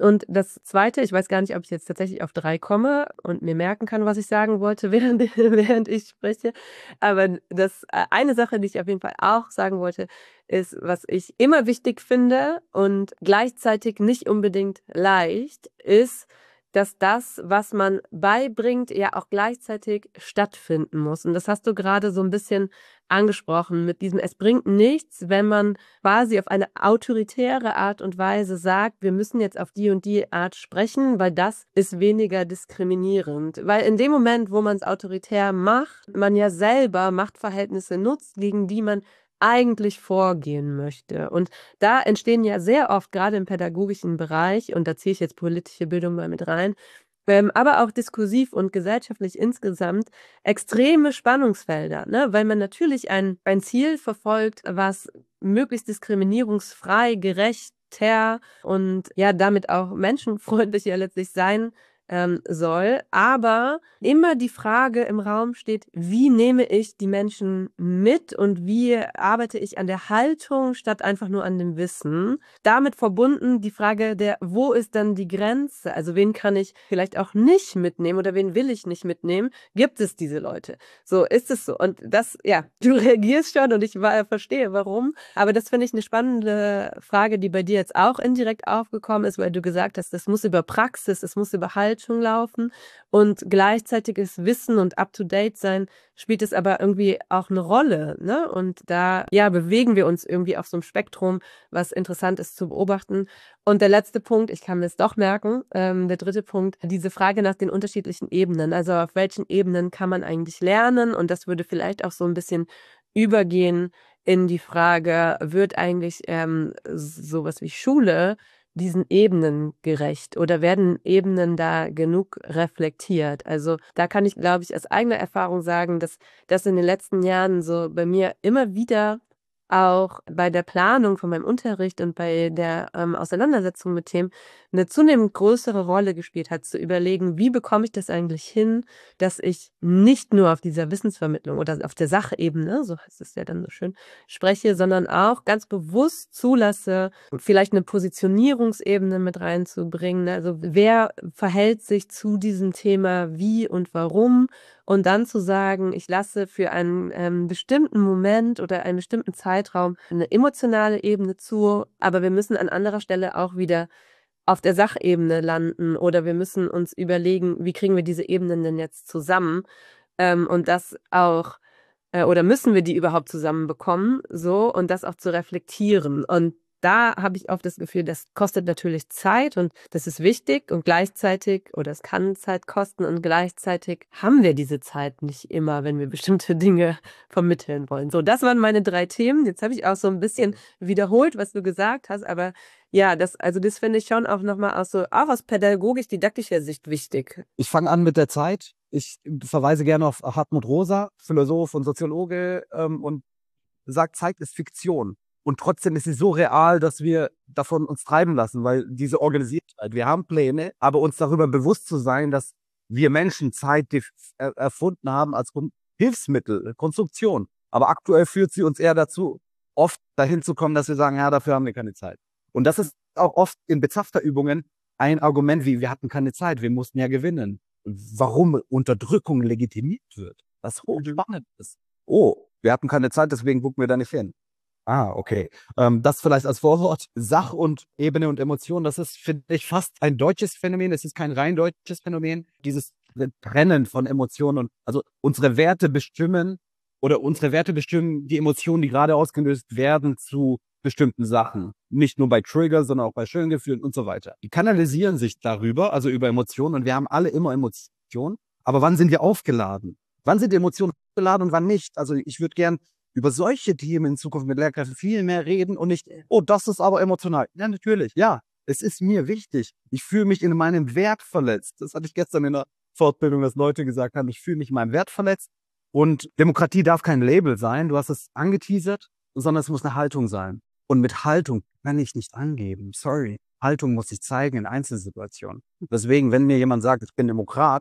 Und das Zweite, ich weiß gar nicht, ob ich jetzt tatsächlich auf drei komme und mir merken kann, was ich sagen wollte, während, während ich spreche. Aber das äh, eine Sache, die ich auf jeden Fall auch sagen wollte, ist, was ich immer wichtig finde und gleichzeitig nicht unbedingt leicht, ist, dass das, was man beibringt, ja auch gleichzeitig stattfinden muss. Und das hast du gerade so ein bisschen angesprochen mit diesem, es bringt nichts, wenn man quasi auf eine autoritäre Art und Weise sagt, wir müssen jetzt auf die und die Art sprechen, weil das ist weniger diskriminierend. Weil in dem Moment, wo man es autoritär macht, man ja selber Machtverhältnisse nutzt, gegen die man eigentlich vorgehen möchte. Und da entstehen ja sehr oft, gerade im pädagogischen Bereich, und da ziehe ich jetzt politische Bildung mal mit rein, ähm, aber auch diskursiv und gesellschaftlich insgesamt extreme Spannungsfelder, ne? Weil man natürlich ein, ein Ziel verfolgt, was möglichst diskriminierungsfrei, gerechter und ja damit auch menschenfreundlich ja letztlich sein ähm, soll. Aber immer die Frage im Raum steht, wie nehme ich die Menschen mit und wie arbeite ich an der Haltung statt einfach nur an dem Wissen. Damit verbunden die Frage der, wo ist dann die Grenze? Also wen kann ich vielleicht auch nicht mitnehmen oder wen will ich nicht mitnehmen? Gibt es diese Leute? So, ist es so. Und das, ja, du reagierst schon und ich war, verstehe, warum. Aber das finde ich eine spannende Frage, die bei dir jetzt auch indirekt aufgekommen ist, weil du gesagt hast, das muss über Praxis, es muss über Haltung laufen und gleichzeitiges Wissen und Up-to-Date sein spielt es aber irgendwie auch eine Rolle, ne? Und da, ja, bewegen wir uns irgendwie auf so einem Spektrum, was interessant ist zu beobachten. Und der letzte Punkt, ich kann mir es doch merken, ähm, der dritte Punkt, diese Frage nach den unterschiedlichen Ebenen. Also auf welchen Ebenen kann man eigentlich lernen? Und das würde vielleicht auch so ein bisschen übergehen in die Frage, wird eigentlich ähm, sowas wie Schule diesen Ebenen gerecht oder werden Ebenen da genug reflektiert? Also da kann ich, glaube ich, aus eigener Erfahrung sagen, dass das in den letzten Jahren so bei mir immer wieder auch bei der Planung von meinem Unterricht und bei der ähm, Auseinandersetzung mit Themen eine zunehmend größere Rolle gespielt hat, zu überlegen, wie bekomme ich das eigentlich hin, dass ich nicht nur auf dieser Wissensvermittlung oder auf der Sachebene, so heißt es ja dann so schön, spreche, sondern auch ganz bewusst zulasse, vielleicht eine Positionierungsebene mit reinzubringen. Also wer verhält sich zu diesem Thema wie und warum? Und dann zu sagen, ich lasse für einen ähm, bestimmten Moment oder einen bestimmten Zeitraum eine emotionale Ebene zu, aber wir müssen an anderer Stelle auch wieder auf der Sachebene landen oder wir müssen uns überlegen, wie kriegen wir diese Ebenen denn jetzt zusammen ähm, und das auch äh, oder müssen wir die überhaupt zusammenbekommen, so und das auch zu reflektieren. Und da habe ich oft das Gefühl, das kostet natürlich Zeit und das ist wichtig und gleichzeitig, oder es kann Zeit kosten und gleichzeitig haben wir diese Zeit nicht immer, wenn wir bestimmte Dinge vermitteln wollen. So, das waren meine drei Themen. Jetzt habe ich auch so ein bisschen wiederholt, was du gesagt hast, aber ja, das, also das finde ich schon auch nochmal aus so, auch aus pädagogisch-didaktischer Sicht wichtig. Ich fange an mit der Zeit. Ich verweise gerne auf Hartmut Rosa, Philosoph und Soziologe, ähm, und sagt, Zeit ist Fiktion. Und trotzdem ist sie so real, dass wir davon uns treiben lassen, weil diese Organisiertheit, wir haben Pläne, aber uns darüber bewusst zu sein, dass wir Menschen Zeit er erfunden haben als Hilfsmittel, Konstruktion. Aber aktuell führt sie uns eher dazu, oft dahin zu kommen, dass wir sagen, ja, dafür haben wir keine Zeit. Und das ist auch oft in Bezafterübungen ein Argument wie, wir hatten keine Zeit, wir mussten ja gewinnen. Warum Unterdrückung legitimiert wird, was hochspannend ist. Oh, wir hatten keine Zeit, deswegen gucken wir da nicht hin. Ah, okay. Ähm, das vielleicht als Vorwort. Sach- und Ebene und Emotion, das ist, finde ich, fast ein deutsches Phänomen. Es ist kein rein deutsches Phänomen. Dieses Trennen von Emotionen und, also unsere Werte bestimmen oder unsere Werte bestimmen die Emotionen, die gerade ausgelöst werden zu bestimmten Sachen. Nicht nur bei Trigger, sondern auch bei schönen Gefühlen und so weiter. Die kanalisieren sich darüber, also über Emotionen, und wir haben alle immer Emotionen. Aber wann sind wir aufgeladen? Wann sind Emotionen aufgeladen und wann nicht? Also ich würde gern über solche Themen in Zukunft mit Lehrkräften viel mehr reden und nicht, oh, das ist aber emotional. Ja, natürlich. Ja, es ist mir wichtig. Ich fühle mich in meinem Wert verletzt. Das hatte ich gestern in der Fortbildung, dass Leute gesagt haben, ich fühle mich in meinem Wert verletzt. Und Demokratie darf kein Label sein. Du hast es angeteasert, sondern es muss eine Haltung sein. Und mit Haltung kann ich nicht angeben. Sorry. Haltung muss sich zeigen in Einzelsituationen. Deswegen, wenn mir jemand sagt, ich bin Demokrat,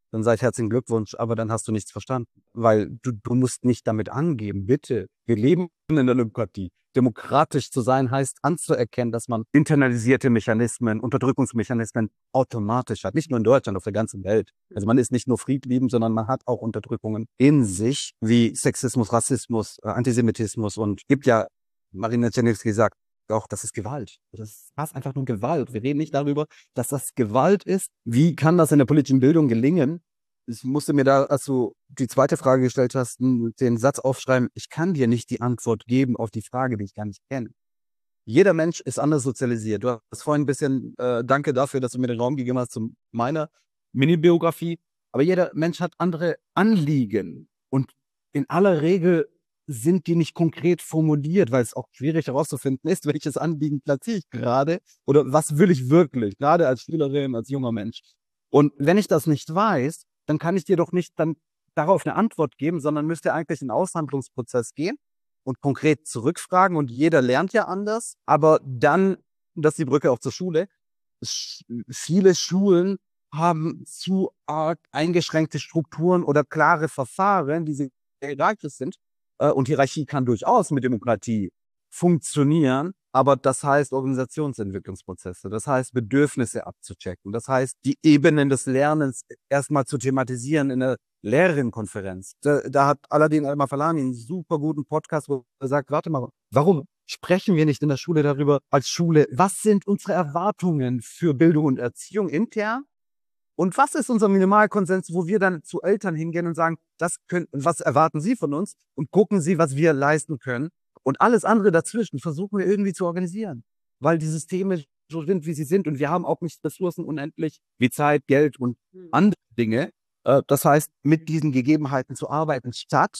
dann sage ich herzlichen Glückwunsch, aber dann hast du nichts verstanden. Weil du, du musst nicht damit angeben, bitte. Wir leben in der Demokratie. Demokratisch zu sein heißt anzuerkennen, dass man internalisierte Mechanismen, Unterdrückungsmechanismen automatisch hat. Nicht nur in Deutschland, auf der ganzen Welt. Also man ist nicht nur friedliebend, sondern man hat auch Unterdrückungen in sich, wie Sexismus, Rassismus, äh, Antisemitismus, und gibt ja, Marina Czerniewski sagt auch, das ist Gewalt. Das ist fast einfach nur Gewalt. Wir reden nicht darüber, dass das Gewalt ist. Wie kann das in der politischen Bildung gelingen? Ich musste mir da, als du die zweite Frage gestellt hast, den Satz aufschreiben: Ich kann dir nicht die Antwort geben auf die Frage, die ich gar nicht kenne. Jeder Mensch ist anders sozialisiert. Du hast vorhin ein bisschen, äh, danke dafür, dass du mir den Raum gegeben hast zu meiner Mini-Biografie. Aber jeder Mensch hat andere Anliegen. Und in aller Regel sind die nicht konkret formuliert, weil es auch schwierig herauszufinden ist, welches Anliegen platziere ich gerade oder was will ich wirklich, gerade als Schülerin, als junger Mensch. Und wenn ich das nicht weiß, dann kann ich dir doch nicht dann darauf eine Antwort geben, sondern müsste eigentlich in den Aushandlungsprozess gehen und konkret zurückfragen. Und jeder lernt ja anders, aber dann, das ist die Brücke auch zur Schule, sch viele Schulen haben zu arg eingeschränkte Strukturen oder klare Verfahren, die sehr hierarchisch sind. Äh, und Hierarchie kann durchaus mit Demokratie funktionieren, aber das heißt Organisationsentwicklungsprozesse, das heißt Bedürfnisse abzuchecken, das heißt die Ebenen des Lernens erstmal zu thematisieren in der Lehrerinnenkonferenz. Da, da hat Aladin Al-Mafalani einen super guten Podcast, wo er sagt, warte mal, warum sprechen wir nicht in der Schule darüber, als Schule, was sind unsere Erwartungen für Bildung und Erziehung intern? Und was ist unser Minimalkonsens, wo wir dann zu Eltern hingehen und sagen, das können, was erwarten Sie von uns? Und gucken Sie, was wir leisten können. Und alles andere dazwischen versuchen wir irgendwie zu organisieren. Weil die Systeme so sind, wie sie sind. Und wir haben auch nicht Ressourcen unendlich wie Zeit, Geld und andere Dinge. Äh, das heißt, mit diesen Gegebenheiten zu arbeiten, statt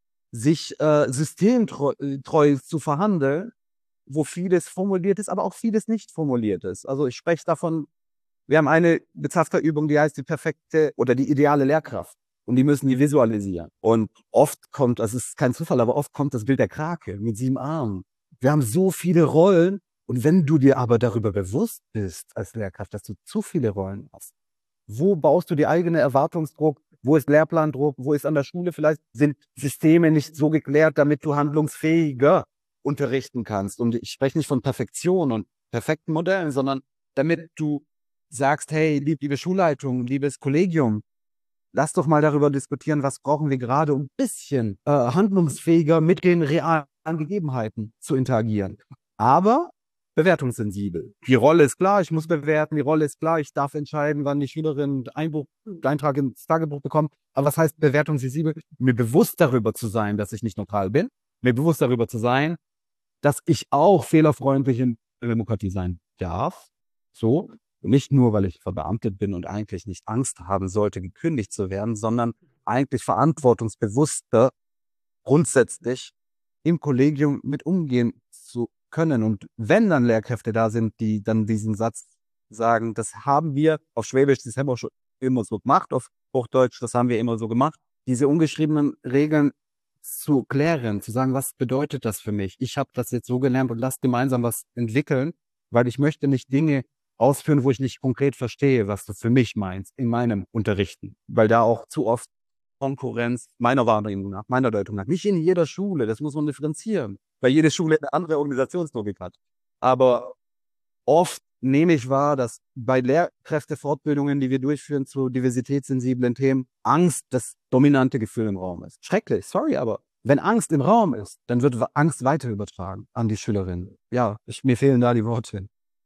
sich äh, systemtreu treu zu verhandeln, wo vieles formuliert ist, aber auch vieles nicht formuliert ist. Also ich spreche davon, wir haben eine Bezafka-Übung, die heißt die perfekte oder die ideale Lehrkraft. Und die müssen die visualisieren. Und oft kommt, das ist kein Zufall, aber oft kommt das Bild der Krake mit sieben Armen. Wir haben so viele Rollen. Und wenn du dir aber darüber bewusst bist als Lehrkraft, dass du zu viele Rollen hast, wo baust du die eigene Erwartungsdruck? Wo ist Lehrplandruck? Wo ist an der Schule vielleicht, sind Systeme nicht so geklärt, damit du handlungsfähiger unterrichten kannst? Und ich spreche nicht von Perfektion und perfekten Modellen, sondern damit du sagst, hey, liebe Schulleitung, liebes Kollegium, lass doch mal darüber diskutieren, was brauchen wir gerade, um ein bisschen äh, handlungsfähiger mit den realen Gegebenheiten zu interagieren. Aber bewertungssensibel. Die Rolle ist klar, ich muss bewerten, die Rolle ist klar, ich darf entscheiden, wann die Schülerin Einbuch, Eintrag ins Tagebuch bekommt. Aber was heißt bewertungssensibel? Mir bewusst darüber zu sein, dass ich nicht neutral bin, mir bewusst darüber zu sein, dass ich auch fehlerfreundlich in der Demokratie sein darf. So. Nicht nur, weil ich verbeamtet bin und eigentlich nicht Angst haben sollte, gekündigt zu werden, sondern eigentlich verantwortungsbewusster grundsätzlich im Kollegium mit umgehen zu können. Und wenn dann Lehrkräfte da sind, die dann diesen Satz sagen, das haben wir auf Schwäbisch, das haben wir schon immer so gemacht, auf Hochdeutsch, das haben wir immer so gemacht, diese ungeschriebenen Regeln zu klären, zu sagen, was bedeutet das für mich? Ich habe das jetzt so gelernt und lasst gemeinsam was entwickeln, weil ich möchte nicht Dinge ausführen, wo ich nicht konkret verstehe, was du für mich meinst, in meinem Unterrichten. Weil da auch zu oft Konkurrenz meiner Wahrnehmung nach, meiner Deutung nach, nicht in jeder Schule, das muss man differenzieren, weil jede Schule eine andere Organisationslogik hat. Aber oft nehme ich wahr, dass bei Lehrkräftefortbildungen, die wir durchführen zu diversitätssensiblen Themen, Angst das dominante Gefühl im Raum ist. Schrecklich, sorry, aber wenn Angst im Raum ist, dann wird Angst weiter übertragen an die Schülerinnen. Ja, ich, mir fehlen da die Worte.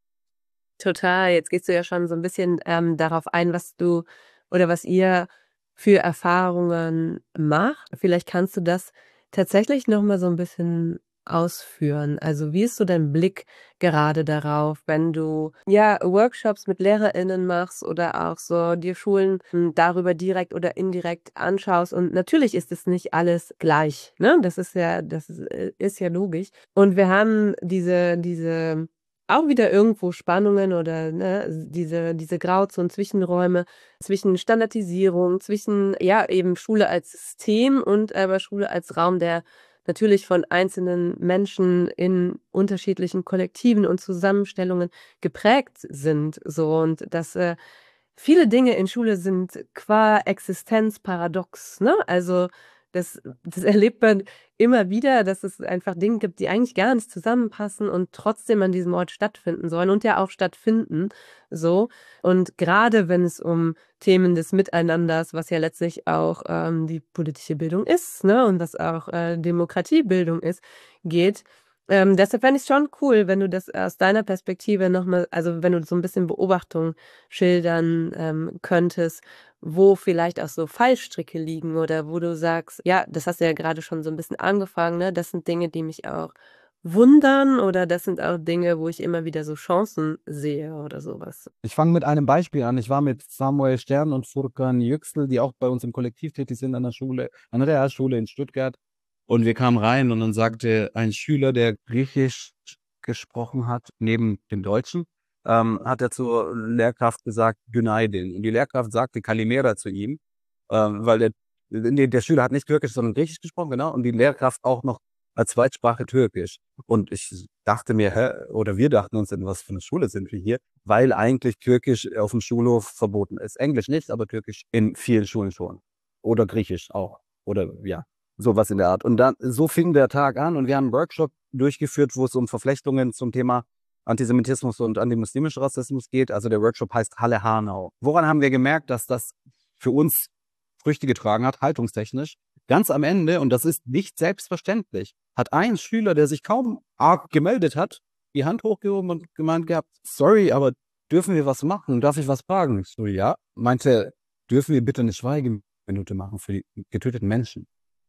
Total. Jetzt gehst du ja schon so ein bisschen ähm, darauf ein, was du oder was ihr für Erfahrungen macht. Vielleicht kannst du das tatsächlich noch mal so ein bisschen ausführen. Also, wie ist so dein Blick gerade darauf, wenn du, ja, Workshops mit LehrerInnen machst oder auch so dir Schulen hm, darüber direkt oder indirekt anschaust? Und natürlich ist es nicht alles gleich, ne? Das ist ja das ist, äh, ist ja logisch. Und wir haben diese diese auch wieder irgendwo Spannungen oder, ne, diese diese Grauzonen, Zwischenräume zwischen Standardisierung, zwischen, ja, eben Schule als System und aber Schule als Raum, der natürlich von einzelnen Menschen in unterschiedlichen Kollektiven und Zusammenstellungen geprägt sind, so. Und das, äh, viele Dinge in Schule sind qua Existenz paradox, ne? Also, das das erlebt man immer wieder, dass es einfach Dinge gibt, die eigentlich gar nicht zusammenpassen und trotzdem an diesem Ort stattfinden sollen und ja auch stattfinden, so. Und gerade wenn es um Themen des Miteinanders, was ja letztlich auch, ähm, die politische Bildung ist, ne, und was auch, äh, Demokratiebildung ist, geht. Ähm, deshalb fände ich's schon cool, wenn du das aus deiner Perspektive noch mal also, wenn du so 'n bisschen Beobachtung schildern, ähm, könntest, wo vielleicht auch so Fallstricke liegen oder wo du sagst ja, das hast du ja grade schon so 'n bisschen angefangen, ne? Das sind Dinge, die mich auch wundern oder das sind auch Dinge, wo ich immer wieder so Chancen sehe oder so was. Ich fange mit einem Beispiel an. Ich war mit Samuel Stern und Furkan Yüksel, die auch bei uns im Kollektiv tätig sind an der Schule an der Realschule in Stuttgart. Und wir kamen rein und dann sagte ein Schüler, der Griechisch gesprochen hat, neben dem Deutschen, ähm, hat er zur Lehrkraft gesagt: „Günaydin." Und die Lehrkraft sagte Kalimera zu ihm, ähm, weil der ne, der Schüler hat nicht Türkisch, sondern Griechisch gesprochen, genau, und die Lehrkraft auch noch als Zweitsprache Türkisch. Und ich dachte mir: „Hä?" Oder wir dachten uns: „In was für 'ne Schule sind wir hier?" Weil eigentlich Türkisch aufm Schulhof verboten ist. Englisch nicht, aber Türkisch in vielen Schulen schon. Oder Griechisch auch. Oder ja, so was in der Art. Und dann so fing der Tag an und wir haben 'n Workshop durchgeführt, wo es um Verflechtungen zum Thema Antisemitismus und antimuslimischer Rassismus geht. Also, der Workshop heißt Halle Hanau. Woran haben wir gemerkt, dass das für uns Früchte getragen hat, haltungstechnisch? Ganz am Ende, und das ist nicht selbstverständlich, hat ein Schüler, der sich kaum arg gemeldet hat, die Hand hochgehoben und gemeint gehabt: „Sorry, aber dürfen wir was machen? Darf ich was fragen?" Ich so: „Ja." Meinte er: „Dürfen wir bitte 'ne Schweigeminute machen für die getöteten Menschen?"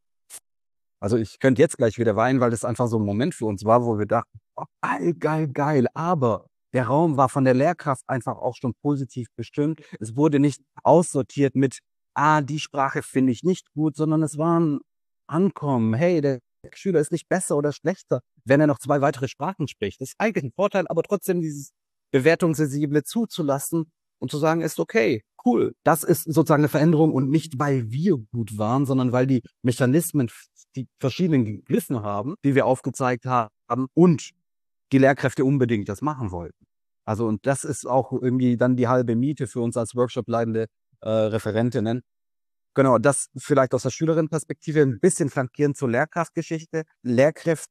Also, ich könnte jetzt gleich wieder weinen, weil das einfach so 'n Moment für uns war, wo wir dachten: „Oh, geil, geil, geil." Aber der Raum war von der Lehrkraft einfach auch schon positiv bestimmt. Es wurde nicht aussortiert mit: „Ah, die Sprache finde ich nicht gut", sondern es war 'n Ankommen. Hey, der Schüler ist nicht besser oder schlechter, wenn er noch zwei weitere Sprachen spricht. Das ist eigentlich 'n Vorteil, aber trotzdem dieses Bewertungssensible zuzulassen und zu sagen: „Ist okay, cool." Das ist sozusagen 'ne Veränderung und nicht, weil wir gut waren, sondern weil die Mechanismen f die verschiedenen gegriffen haben, die wir aufgezeigt haben und die Lehrkräfte unbedingt das machen wollten. Also, und das ist auch irgendwie dann die halbe Miete für uns als Workshop-leitende, äh, Referentinnen. Genau, das vielleicht aus der Schülerinnenperspektive 'n bisschen flankierend zur Lehrkraftgeschichte. Lehrkräfte,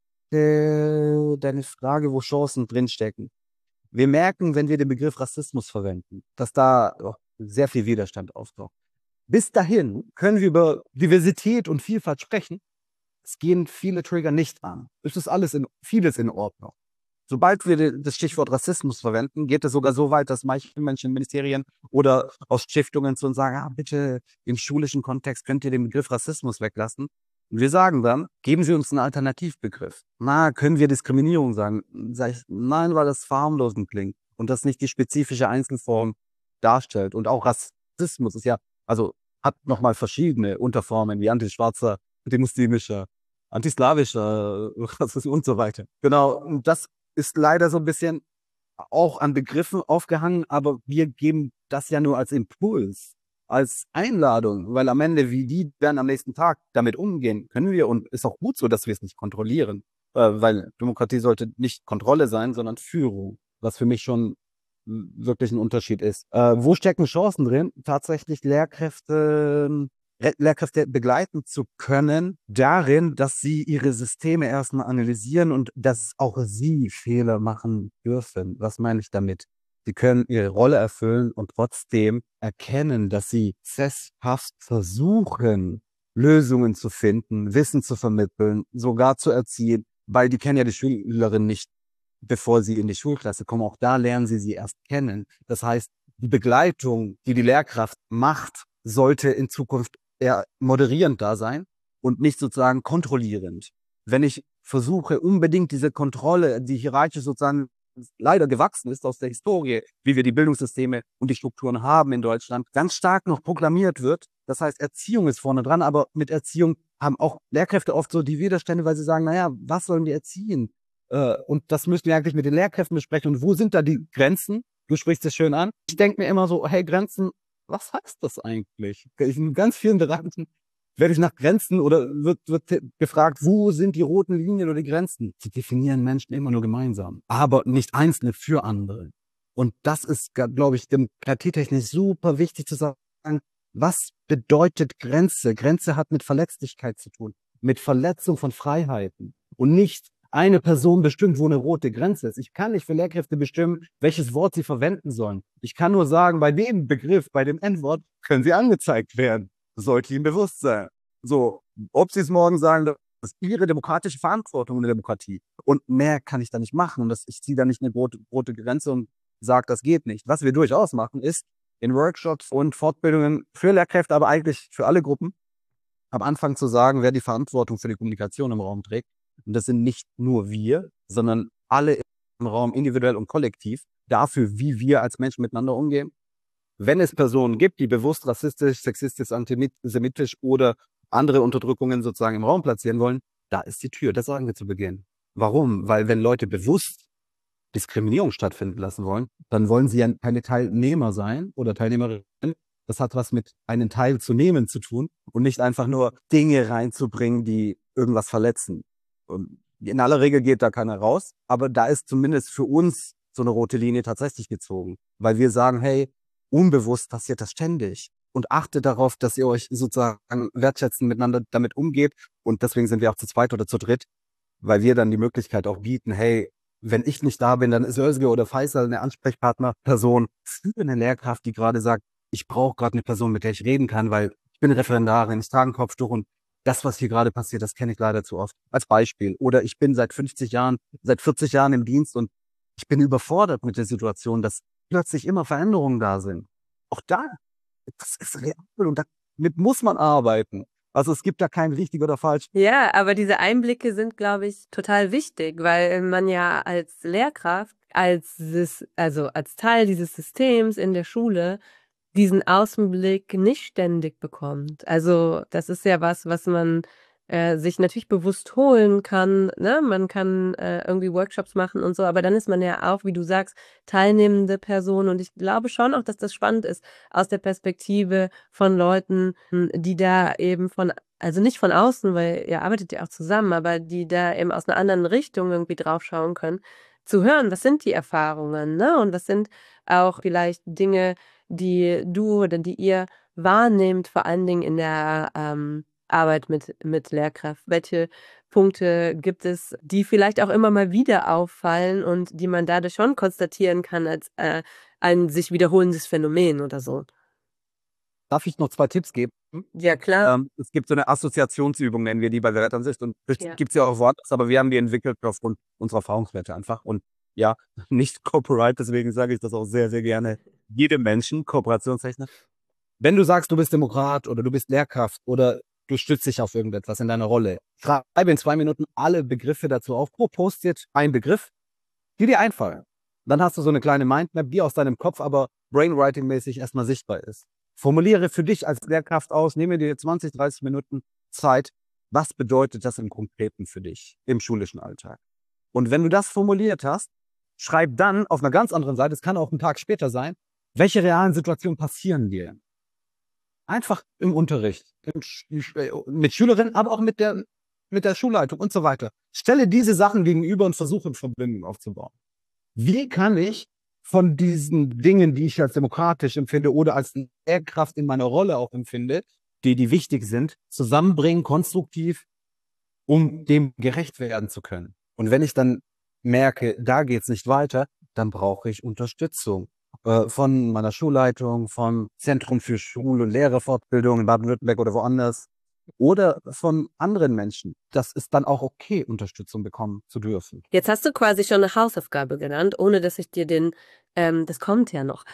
deine Frage, wo Chancen drinstecken. Wir merken, wenn wir den Begriff Rassismus verwenden, dass da, oh, sehr viel Widerstand auftaucht. Bis dahin können wir über Diversität und Vielfalt sprechen. Es gehen viele Trigger nicht an. Es ist alles in vieles in Ordnung. Sobald wir de das Stichwort Rassismus verwenden, geht es sogar so weit, dass manche Menschen in Ministerien oder aus Stiftungen zu uns sagen: „Ah, bitte im schulischen Kontext könnt ihr den Begriff Rassismus weglassen." Und wir sagen dann: „Geben Sie uns 'n Alternativbegriff." „Na, können wir Diskriminierung sagen?" Sage ich: „Nein, weil das verharmlosend klingt und das nicht die spezifische Einzelform darstellt." Und auch Rassismus ist ja also, hat noch mal verschiedene Unterformen wie antischwarzer, antimuslimischer, antislawischer Rassismus und so weiter. Genau, und das ist leider so 'n bisschen auch an Begriffen aufgehangen, aber wir geben das ja nur als Impuls, als Einladung, weil am Ende, wie die dann am nächsten Tag damit umgehen, können wir und ist auch gut so, dass wir's nicht kontrollieren, äh, weil Demokratie sollte nicht Kontrolle sein, sondern Führung, was für mich schon w wirklich 'n Unterschied ist. Äh, wo stecken Chancen drin? Tatsächlich Lehrkräfte Re Lehrkräfte begleiten zu können darin, dass sie ihre Systeme erst mal analysieren und dass auch sie Fehler machen dürfen. Was meine ich damit? Sie können ihre Rolle erfüllen und trotzdem erkennen, dass sie sesshaft versuchen, Lösungen zu finden, Wissen zu vermitteln, sogar zu erziehen, weil die kennen ja die Schülerin nicht, bevor sie in die Schulklasse kommen. Auch da lernen sie sie erst kennen. Das heißt, die Begleitung, die die Lehrkraft macht, sollte in Zukunft eher moderierend da sein und nicht sozusagen kontrollierend. Wenn ich versuche, unbedingt diese Kontrolle, die hierarchisch sozusagen leider gewachsen ist aus der Historie, wie wir die Bildungssysteme und die Strukturen haben in Deutschland, ganz stark noch proklamiert wird. Das heißt, Erziehung ist vorne dran, aber mit Erziehung haben auch Lehrkräfte oft so die Widerstände, weil sie sagen: „Na ja, was sollen wir erziehen?" Äh, und das müssten wir eigentlich mit den Lehrkräften besprechen. Und wo sind da die Grenzen? Du sprichst es schön an. Ich denke mir immer so: „Hey, Grenzen, was heißt das eigentlich?" In ganz vielen Bereichen werde ich nach Grenzen oder wird wird gefragt: „Wo sind die roten Linien oder die Grenzen?" Die definieren Menschen immer nur gemeinsam, aber nicht Einzelne für andere. Und das ist, glaube ich, demokratietechnisch super wichtig zu sagen, was bedeutet Grenze? Grenze hat mit Verletzlichkeit zu tun, mit Verletzung von Freiheiten und nicht eine Person bestimmt, wo eine rote Grenze ist. Ich kann nicht für Lehrkräfte bestimmen, welches Wort sie verwenden sollen. Ich kann nur sagen, bei dem Begriff, bei dem N-Wort können sie angezeigt werden. Das sollte ihnen bewusst sein. So, ob sie es morgen sagen, das ist ihre demokratische Verantwortung in der Demokratie. Und mehr kann ich da nicht machen. Und das, ich ziehe da nicht eine rote, rote Grenze und sage, das geht nicht. Was wir durchaus machen, ist in Workshops und Fortbildungen für Lehrkräfte, aber eigentlich für alle Gruppen, am Anfang zu sagen, wer die Verantwortung für die Kommunikation im Raum trägt. Und das sind nicht nur wir, sondern alle im Raum, individuell und kollektiv, dafür, wie wir als Menschen miteinander umgehen. Wenn es Personen gibt, die bewusst rassistisch, sexistisch, antisemitisch oder andere Unterdrückungen sozusagen im Raum platzieren wollen, da ist die Tür. Das sagen wir zu Beginn. Warum? Weil wenn Leute bewusst Diskriminierung stattfinden lassen wollen, dann wollen sie ja keine Teilnehmer sein oder Teilnehmerinnen. Das hat was mit einem Teil zu nehmen zu tun und nicht einfach nur Dinge reinzubringen, die irgendwas verletzen. Und in aller Regel geht da keiner raus, aber da ist zumindest für uns so eine rote Linie tatsächlich gezogen, weil wir sagen, hey, unbewusst passiert das ständig und achtet darauf, dass ihr euch sozusagen wertschätzend miteinander damit umgeht und deswegen sind wir auch zu zweit oder zu dritt, weil wir dann die Möglichkeit auch bieten, hey, wenn ich nicht da bin, dann ist Özge oder Faisal eine Ansprechpartnerperson für eine Lehrkraft, die gerade sagt, ich brauche gerade eine Person, mit der ich reden kann, weil ich bin Referendarin, ich trage ein Kopftuch und das, was hier gerade passiert, das kenne ich leider zu oft. Als Beispiel. Oder ich bin seit fünfzig Jahren, seit vierzig Jahren im Dienst und ich bin überfordert mit der Situation, dass plötzlich immer Veränderungen da sind. Auch da, das ist real und damit muss man arbeiten. Also es gibt da kein richtig oder falsch. Ja, aber diese Einblicke sind, glaube ich, total wichtig, weil man ja als Lehrkraft, als Sys- also als Teil dieses Systems in der Schule diesen Außenblick nicht ständig bekommt. Also das ist ja was, was man äh, sich natürlich bewusst holen kann. Ne? Man kann äh, irgendwie Workshops machen und so, aber dann ist man ja auch, wie du sagst, teilnehmende Person. Und ich glaube schon auch, dass das spannend ist aus der Perspektive von Leuten, hm, die da eben von, also nicht von außen, weil ihr arbeitet ja auch zusammen, aber die da eben aus einer anderen Richtung irgendwie draufschauen können, zu hören, was sind die Erfahrungen, ne? Und was sind auch vielleicht Dinge, die du oder die ihr wahrnehmt, vor allen Dingen in der ähm, Arbeit mit, mit Lehrkraft? Welche Punkte gibt es, die vielleicht auch immer mal wieder auffallen und die man dadurch schon konstatieren kann als äh, ein sich wiederholendes Phänomen oder so? Darf ich noch zwei Tipps geben? Ja, klar. Ähm, es gibt so eine Assoziationsübung, nennen wir die bei Wertansicht. Und bestimmt Ja. gibt es ja auch woanders, aber wir haben die entwickelt aufgrund unserer Erfahrungswerte einfach. Und ja, nicht Copyright, deswegen sage ich das auch sehr, sehr gerne jedem Menschen, Kooperationsrechner. Wenn du sagst, du bist Demokrat oder du bist Lehrkraft oder du stützt dich auf irgendetwas in deiner Rolle, schreibe in zwei Minuten alle Begriffe dazu auf. Pro Post-it ein Begriff, die dir einfallen. Dann hast du so eine kleine Mindmap, die aus deinem Kopf aber Brainwriting-mäßig erstmal sichtbar ist. Formuliere für dich als Lehrkraft aus, nehme dir zwanzig, dreißig Minuten Zeit. Was bedeutet das im Konkreten für dich im schulischen Alltag? Und wenn du das formuliert hast, schreib dann auf einer ganz anderen Seite, es kann auch einen Tag später sein, welche realen Situationen passieren dir? Einfach im Unterricht, im, mit Schülerinnen, aber auch mit der, mit der Schulleitung und so weiter. Stelle diese Sachen gegenüber und versuche Verbindungen aufzubauen. Wie kann ich von diesen Dingen, die ich als demokratisch empfinde oder als Lehrkraft in meiner Rolle auch empfinde, die, die wichtig sind, zusammenbringen, konstruktiv, um dem gerecht werden zu können? Und wenn ich dann merke, da geht es nicht weiter, dann brauche ich Unterstützung äh, von meiner Schulleitung, vom Zentrum für Schul- und Lehrerfortbildung in Baden-Württemberg oder woanders oder von anderen Menschen. Das ist dann auch okay, Unterstützung bekommen zu dürfen. Jetzt hast du quasi schon eine Hausaufgabe genannt, ohne dass ich dir den, ähm, das kommt ja noch.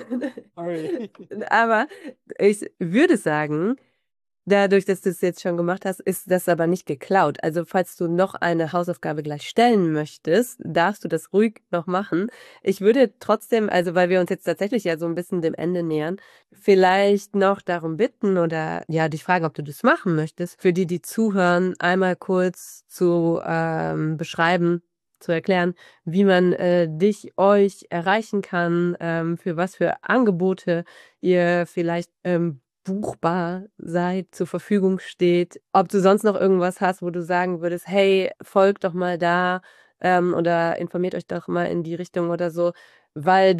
Sorry. Aber ich würde sagen, dadurch, dass du es jetzt schon gemacht hast, ist das aber nicht geklaut. Also falls du noch eine Hausaufgabe gleich stellen möchtest, darfst du das ruhig noch machen. Ich würde trotzdem, also weil wir uns jetzt tatsächlich ja so ein bisschen dem Ende nähern, vielleicht noch darum bitten oder ja, dich fragen, ob du das machen möchtest, für die, die zuhören, einmal kurz zu ähm, beschreiben, zu erklären, wie man äh, dich, euch erreichen kann, ähm, für was für Angebote ihr vielleicht ähm, buchbar seid, zur Verfügung steht. Ob du sonst noch irgendwas hast, wo du sagen würdest, hey, folgt doch mal da ähm, oder informiert euch doch mal in die Richtung oder so, weil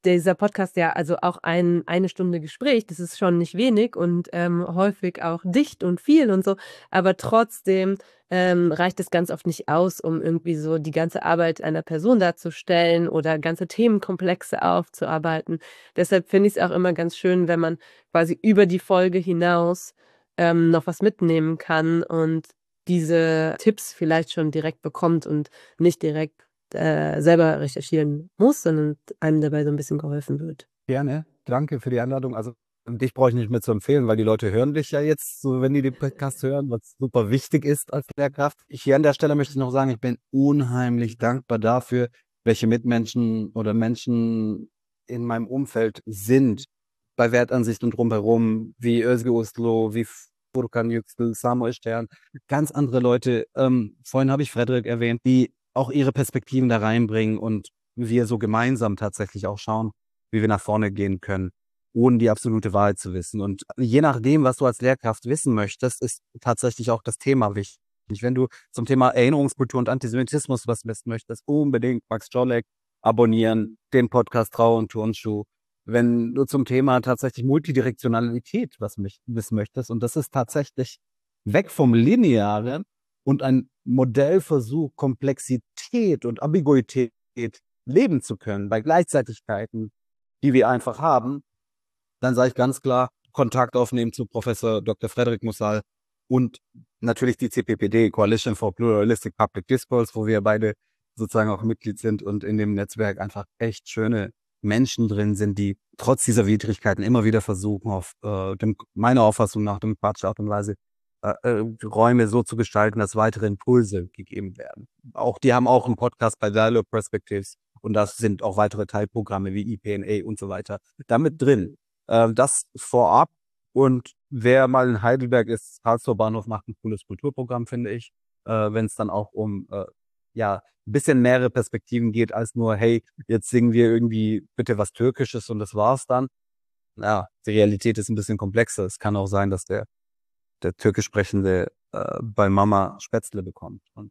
dieser Podcast ja also auch ein eine Stunde Gespräch, das ist schon nicht wenig und, ähm, häufig auch dicht und viel und so, aber trotzdem, ähm, reicht es ganz oft nicht aus, um irgendwie so die ganze Arbeit einer Person darzustellen oder ganze Themenkomplexe aufzuarbeiten. Deshalb finde ich's auch immer ganz schön, wenn man quasi über die Folge hinaus, ähm, noch was mitnehmen kann und diese Tipps vielleicht schon direkt bekommt und nicht direkt, äh, selber recherchieren muss, sondern einem dabei so 'n bisschen geholfen wird. Gerne. Danke für die Einladung. Also, dich brauche ich nicht mehr zu empfehlen, weil die Leute hören dich ja jetzt so, wenn die den Podcast hören, was super wichtig ist als Lehrkraft. Ich hier an der Stelle möchte ich noch sagen, ich bin unheimlich dankbar dafür, welche Mitmenschen oder Menschen in meinem Umfeld sind bei Wertansicht und drumherum, wie Özge Uslu, wie Furkan Yüksel, Samuel Stern, ganz andere Leute. Ähm, vorhin habe ich Frederik erwähnt, die auch ihre Perspektiven da reinbringen und wir so gemeinsam tatsächlich auch schauen, wie wir nach vorne gehen können, ohne die absolute Wahrheit zu wissen. Und je nachdem, was du als Lehrkraft wissen möchtest, ist tatsächlich auch das Thema wichtig. Wenn du zum Thema Erinnerungskultur und Antisemitismus was wissen möchtest, unbedingt Max Czolek abonnieren, den Podcast Trauer und Turnschuh. Wenn du zum Thema tatsächlich Multidirektionalität was mich wissen möchtest, und das ist tatsächlich weg vom Linearen und ein Modellversuch, Komplexität und Ambiguität leben zu können bei Gleichzeitigkeiten, die wir einfach haben, dann sage ich ganz klar, Kontakt aufnehmen zu Professor Doktor Frederik Mussal und natürlich die C P P D, Coalition for Pluralistic Public Discourse, wo wir beide sozusagen auch Mitglied sind und in dem Netzwerk einfach echt schöne Menschen drin sind, die trotz dieser Widrigkeiten immer wieder versuchen, auf äh, dem, meiner Auffassung nach demokratische Art und Weise äh, äh, Räume so zu gestalten, dass weitere Impulse gegeben werden. Auch die haben auch einen Podcast bei Dialogue Perspectives und das sind auch weitere Teilprogramme wie I P N A und so weiter damit drin. Äh, das vorab. Und wer mal in Heidelberg ist, Karlsruher Bahnhof macht ein cooles Kulturprogramm, finde ich, äh, wenn es dann auch um äh, ja ein bisschen mehrere Perspektiven geht, als nur, hey, jetzt singen wir irgendwie bitte was Türkisches und das war's dann. Ja, die Realität ist ein bisschen komplexer. Es kann auch sein, dass der, der türkisch Sprechende äh, bei Mama Spätzle bekommt. Und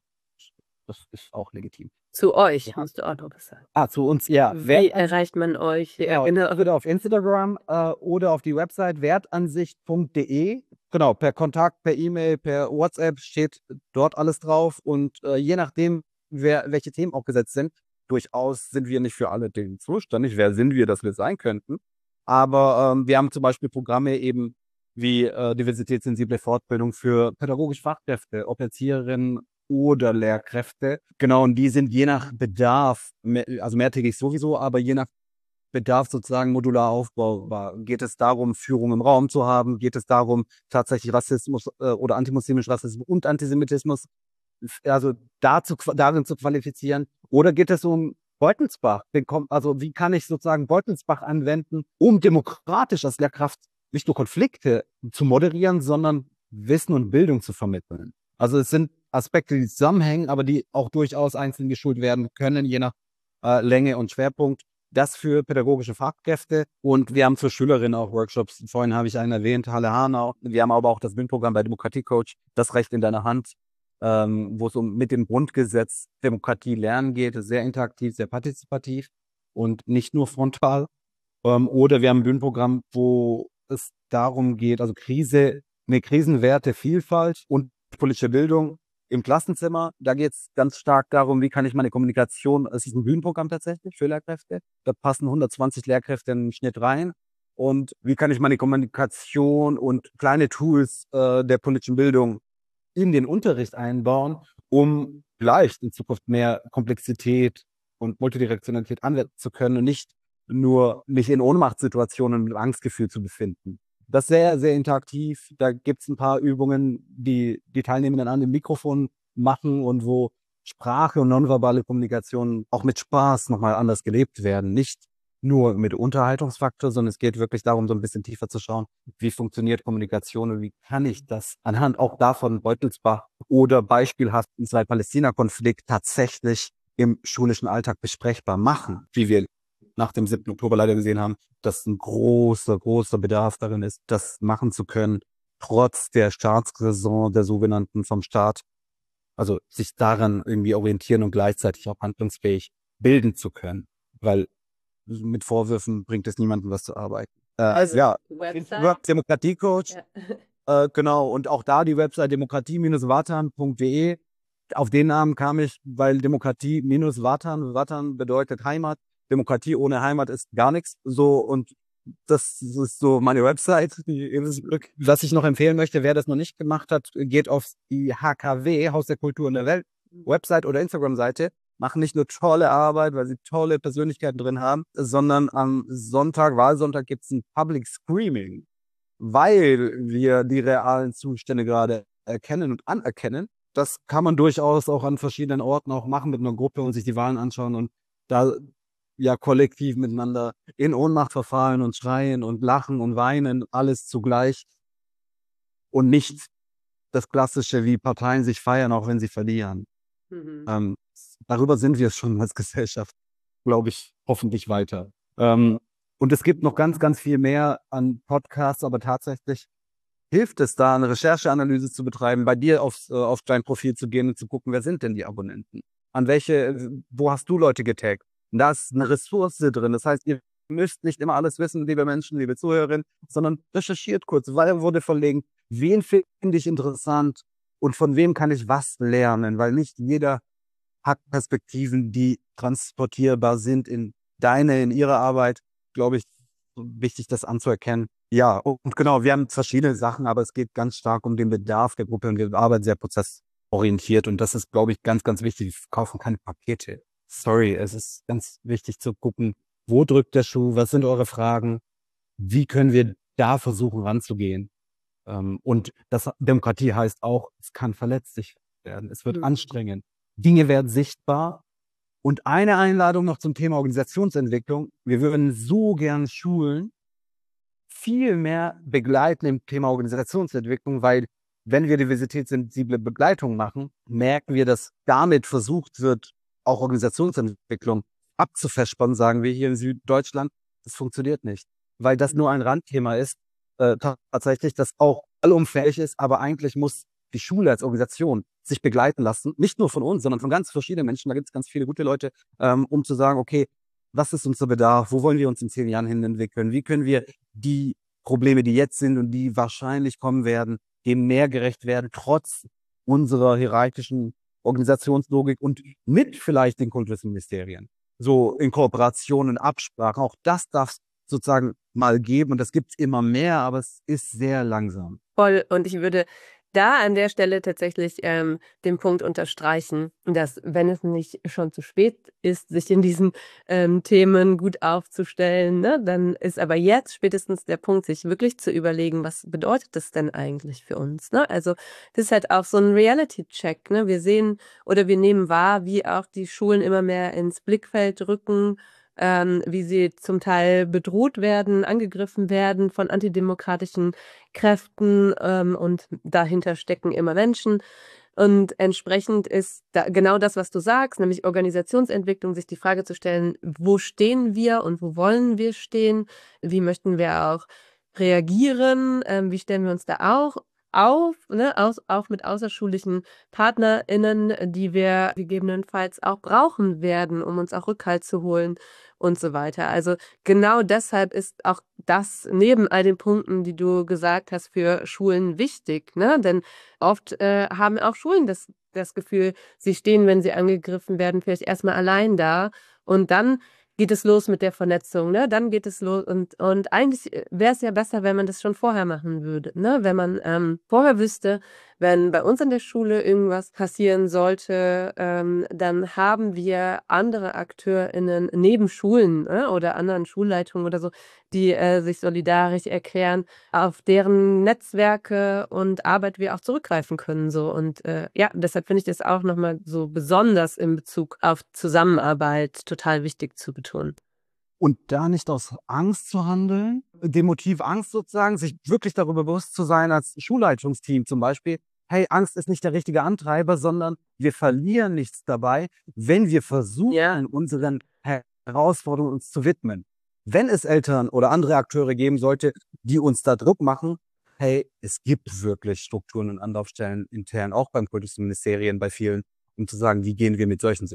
das ist auch legitim. Zu euch, Ja. musst du auch noch was sagen. Ah, zu uns, ja. Wie Wert, erreicht man euch? ja, Genau. entweder auf Instagram äh, oder auf die Website wertansicht punkt de. Genau, per Kontakt, per E-Mail, per WhatsApp steht dort alles drauf. Und äh, je nachdem, wer, welche Themen auch gesetzt sind, durchaus sind wir nicht für alle Themen zuständig. Wer sind wir, dass wir sein könnten? Aber ähm, wir haben zum Beispiel Programme eben wie äh, diversitätssensible Fortbildung für pädagogische Fachkräfte, ob Erzieherinnen oder Lehrkräfte. Genau, und die sind je nach Bedarf, mehr, also mehrtägig sowieso, aber je nach Bedarf sozusagen modular aufbaubar. Geht es darum, Führung im Raum zu haben? Geht es darum, tatsächlich Rassismus äh, oder antimuslimischen Rassismus und Antisemitismus also dazu, darin zu qualifizieren? Oder geht es um Beutelsbach? Also wie kann ich sozusagen Beutelsbach anwenden, um demokratisch als Lehrkraft nicht nur Konflikte zu moderieren, sondern Wissen und Bildung zu vermitteln? Also es sind Aspekte, die zusammenhängen, aber die auch durchaus einzeln geschult werden können, je nach äh, Länge und Schwerpunkt. Das für pädagogische Fachkräfte und wir haben für Schülerinnen auch Workshops. Vorhin habe ich einen erwähnt, Halle Hanau. Wir haben aber auch das Bühnenprogramm bei Demokratiecoach, das Recht in deiner Hand, ähm, wo es um mit dem Grundgesetz Demokratie lernen geht. Das ist sehr interaktiv, sehr partizipativ und nicht nur frontal. Ähm, oder wir haben ein Bühnenprogramm, wo es darum geht, also Krise, eine Krisenwerte, Vielfalt und politische Bildung im Klassenzimmer. Da geht es ganz stark darum, wie kann ich meine Kommunikation, es ist ein Bühnenprogramm tatsächlich für Lehrkräfte, da passen hundertzwanzig Lehrkräfte im Schnitt rein. Und wie kann ich meine Kommunikation und kleine Tools äh, der politischen Bildung in den Unterricht einbauen, um vielleicht in Zukunft mehr Komplexität und Multidirektionalität anwenden zu können und nicht nur mich in Ohnmachtssituationen mit Angstgefühl zu befinden. Das ist sehr, sehr interaktiv. Da gibt es ein paar Übungen, die die Teilnehmenden an dem Mikrofon machen und wo Sprache und nonverbale Kommunikation auch mit Spaß nochmal anders gelebt werden. Nicht nur mit Unterhaltungsfaktor, sondern es geht wirklich darum, so ein bisschen tiefer zu schauen, wie funktioniert Kommunikation und wie kann ich das anhand auch davon Beutelsbach oder beispielhaft Israel-Palästina-Konflikt tatsächlich im schulischen Alltag besprechbar machen, wie wir nach dem siebten Oktober leider gesehen haben, dass ein großer, großer Bedarf darin ist, das machen zu können, trotz der Staatsräson der sogenannten vom Staat, also sich daran irgendwie orientieren und gleichzeitig auch handlungsfähig bilden zu können. Weil mit Vorwürfen bringt es niemandem was zu arbeiten. Äh, Also ja, Website? Demokratiecoach, Ja. äh, genau, und auch da die Website demokratie Bindestrich watan Punkt de. Auf den Namen kam ich, weil Demokratie minus Watan, Watan bedeutet Heimat. Demokratie ohne Heimat ist gar nichts. So, und das ist so meine Website. Die, was ich noch empfehlen möchte, wer das noch nicht gemacht hat, geht auf die H K W, Haus der Kultur in der Welt, Website oder Instagram-Seite. Machen nicht nur tolle Arbeit, weil sie tolle Persönlichkeiten drin haben, sondern am Sonntag, Wahlsonntag, gibt es ein Public Screaming, weil wir die realen Zustände gerade erkennen und anerkennen. Das kann man durchaus auch an verschiedenen Orten auch machen mit einer Gruppe und sich die Wahlen anschauen und da ja kollektiv miteinander in Ohnmacht verfallen und schreien und lachen und weinen, alles zugleich und nicht das Klassische, wie Parteien sich feiern, auch wenn sie verlieren. Mhm. Ähm, darüber sind wir schon als Gesellschaft, glaube ich, hoffentlich weiter. Ähm, und es gibt noch ganz, ganz viel mehr an Podcasts, aber tatsächlich hilft es da, eine Rechercheanalyse zu betreiben, bei dir aufs, äh, auf dein Profil zu gehen und zu gucken, wer sind denn die Abonnenten? An welche, wo hast du Leute getaggt? Und da ist eine Ressource drin. Das heißt, ihr müsst nicht immer alles wissen, liebe Menschen, liebe Zuhörerinnen, sondern recherchiert kurz, weil wurde verlinkt, wen finde ich interessant und von wem kann ich was lernen, weil nicht jeder hat Perspektiven, die transportierbar sind in deine, in ihre Arbeit, glaube ich, wichtig, das anzuerkennen. Ja, und genau, wir haben verschiedene Sachen, aber es geht ganz stark um den Bedarf der Gruppe und wir arbeiten sehr prozessorientiert und das ist, glaube ich, ganz, ganz wichtig. Wir kaufen keine Pakete. Sorry, es ist ganz wichtig zu gucken, wo drückt der Schuh, was sind eure Fragen, wie können wir da versuchen ranzugehen. Ähm, und das Demokratie heißt auch, es kann verletzlich werden, es wird Mhm. anstrengend, Dinge werden sichtbar. Und eine Einladung noch zum Thema Organisationsentwicklung. Wir würden so gern Schulen viel mehr begleiten im Thema Organisationsentwicklung, weil wenn wir diversitätssensible Begleitung machen, merken wir, dass damit versucht wird, auch Organisationsentwicklung abzufespern, sagen wir hier in Süddeutschland. Das funktioniert nicht, weil das nur ein Randthema ist, äh, tatsächlich, das auch allumfähig ist, aber eigentlich muss die Schule als Organisation sich begleiten lassen, nicht nur von uns, sondern von ganz verschiedenen Menschen, da gibt es ganz viele gute Leute, ähm, um zu sagen, okay, was ist unser Bedarf, wo wollen wir uns in zehn Jahren hin entwickeln, wie können wir die Probleme, die jetzt sind und die wahrscheinlich kommen werden, dem mehr gerecht werden, trotz unserer hierarchischen Organisationslogik und mit vielleicht den Kultusministerien. So in Kooperation, in Absprache, auch das darf es sozusagen mal geben und das gibt es immer mehr, aber es ist sehr langsam. Voll. Und ich würde da an der Stelle tatsächlich ähm, den Punkt unterstreichen, dass wenn es nicht schon zu spät ist, sich in diesen ähm, Themen gut aufzustellen, ne, dann ist aber jetzt spätestens der Punkt, sich wirklich zu überlegen, was bedeutet das denn eigentlich für uns? Ne? Also das ist halt auch so ein Reality-Check. Ne? Wir sehen oder wir nehmen wahr, wie auch die Schulen immer mehr ins Blickfeld rücken, ähm, wie sie zum Teil bedroht werden, angegriffen werden von antidemokratischen Kräften ähm, und dahinter stecken immer Menschen. Und entsprechend ist da genau das, was du sagst, nämlich Organisationsentwicklung, sich die Frage zu stellen, wo stehen wir und wo wollen wir stehen? Wie möchten wir auch reagieren? Ähm, wie stellen wir uns da auch auf, ne? Aus, auch mit außerschulischen PartnerInnen, die wir gegebenenfalls auch brauchen werden, um uns auch Rückhalt zu holen und so weiter. Also genau deshalb ist auch das neben all den Punkten, die du gesagt hast, für Schulen wichtig, ne? Denn oft äh, haben auch Schulen das, das Gefühl, sie stehen, wenn sie angegriffen werden, vielleicht erstmal allein da und dann geht es los mit der Vernetzung, ne? Dann geht es los und, und eigentlich wäre es ja besser, wenn man das schon vorher machen würde, ne? Wenn man ähm, vorher wüsste, wenn bei uns in der Schule irgendwas passieren sollte, ähm, dann haben wir andere AkteurInnen neben Schulen ne? Oder anderen Schulleitungen oder so, die äh, sich solidarisch erklären, auf deren Netzwerke und Arbeit wir auch zurückgreifen können. So. Und äh, ja, deshalb finde ich das auch nochmal so besonders in Bezug auf Zusammenarbeit total wichtig zu betonen. Und da nicht aus Angst zu handeln, dem Motiv Angst sozusagen, sich wirklich darüber bewusst zu sein, als Schulleitungsteam zum Beispiel, hey, Angst ist nicht der richtige Antreiber, sondern wir verlieren nichts dabei, wenn wir versuchen, Ja. unseren Herausforderungen uns zu widmen. Wenn es Eltern oder andere Akteure geben sollte, die uns da Druck machen, hey, es gibt wirklich Strukturen und Anlaufstellen intern, auch beim Kultusministerien, bei vielen, um zu sagen, wie gehen wir mit solchen Situationen.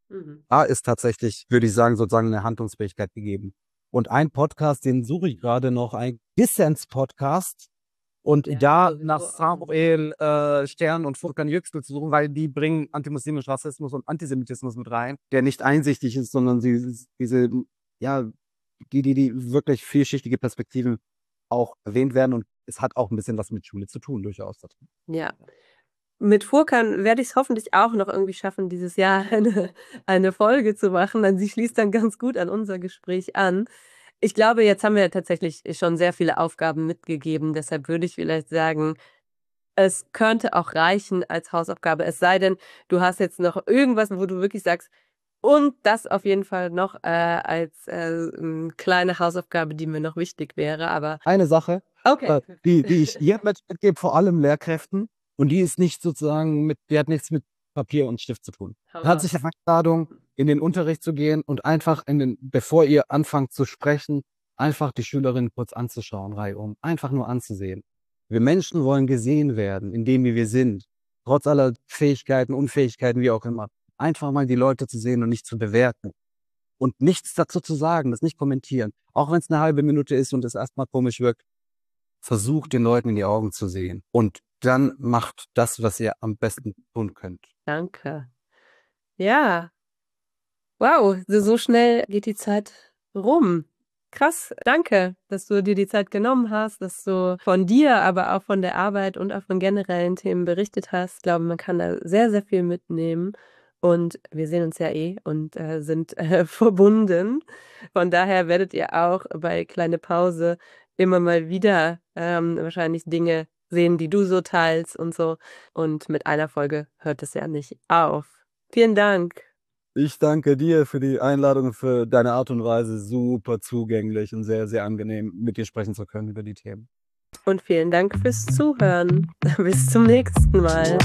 Mhm. Da ist tatsächlich, würde ich sagen, sozusagen eine Handlungsfähigkeit gegeben. Und ein Podcast, den suche ich gerade noch, ein Dissens-Podcast. Und Ja, ja, sowieso nach auch. Samuel äh, Stern und Furkan Yüksel zu suchen, weil die bringen antimuslimischen Rassismus und Antisemitismus mit rein, der nicht einsichtig ist, sondern sie, diese, ja, die, die, die wirklich vielschichtige Perspektiven auch erwähnt werden. Und es hat auch ein bisschen was mit Schule zu tun, durchaus. Ja. Mit Furkan werde ich es hoffentlich auch noch irgendwie schaffen, dieses Jahr eine, eine Folge zu machen. Dann sie schließt dann ganz gut an unser Gespräch an. Ich glaube, jetzt haben wir tatsächlich schon sehr viele Aufgaben mitgegeben. Deshalb würde ich vielleicht sagen, es könnte auch reichen als Hausaufgabe. Es sei denn, du hast jetzt noch irgendwas, wo du wirklich sagst, und das auf jeden Fall noch äh, als äh, m, kleine Hausaufgabe, die mir noch wichtig wäre. Aber Eine Sache, okay. äh, die, die ich hier mitgebe, vor allem Lehrkräften, und die ist nicht sozusagen mit, die hat nichts mit Papier und Stift zu tun. Hau Da hat raus. sich eine Einladung, in den Unterricht zu gehen und einfach, in den, bevor ihr anfangt zu sprechen, einfach die Schülerin kurz anzuschauen, reihum, einfach nur anzusehen. Wir Menschen wollen gesehen werden, indem wie wir sind, trotz aller Fähigkeiten, Unfähigkeiten, wie auch immer. Einfach mal die Leute zu sehen und nicht zu bewerten. Und nichts dazu zu sagen, das nicht kommentieren. Auch wenn es eine halbe Minute ist und es erstmal komisch wirkt, versucht den Leuten in die Augen zu sehen. Und dann macht das, was ihr am besten tun könnt. Danke. Ja. Wow, so so schnell geht die Zeit rum. Krass, danke, dass du dir die Zeit genommen hast, dass du von dir, aber auch von der Arbeit und auch von generellen Themen berichtet hast. Ich glaube, man kann da sehr, sehr viel mitnehmen. Und wir sehen uns ja eh und äh, sind äh, verbunden. Von daher werdet ihr auch bei Kleine Pause immer mal wieder ähm, wahrscheinlich Dinge sehen, die du so teilst und so. Und mit einer Folge hört es ja nicht auf. Vielen Dank. Ich danke dir für die Einladung, für deine Art und Weise. Super zugänglich und sehr, sehr angenehm, mit dir sprechen zu können über die Themen. Und vielen Dank fürs Zuhören. Bis zum nächsten Mal.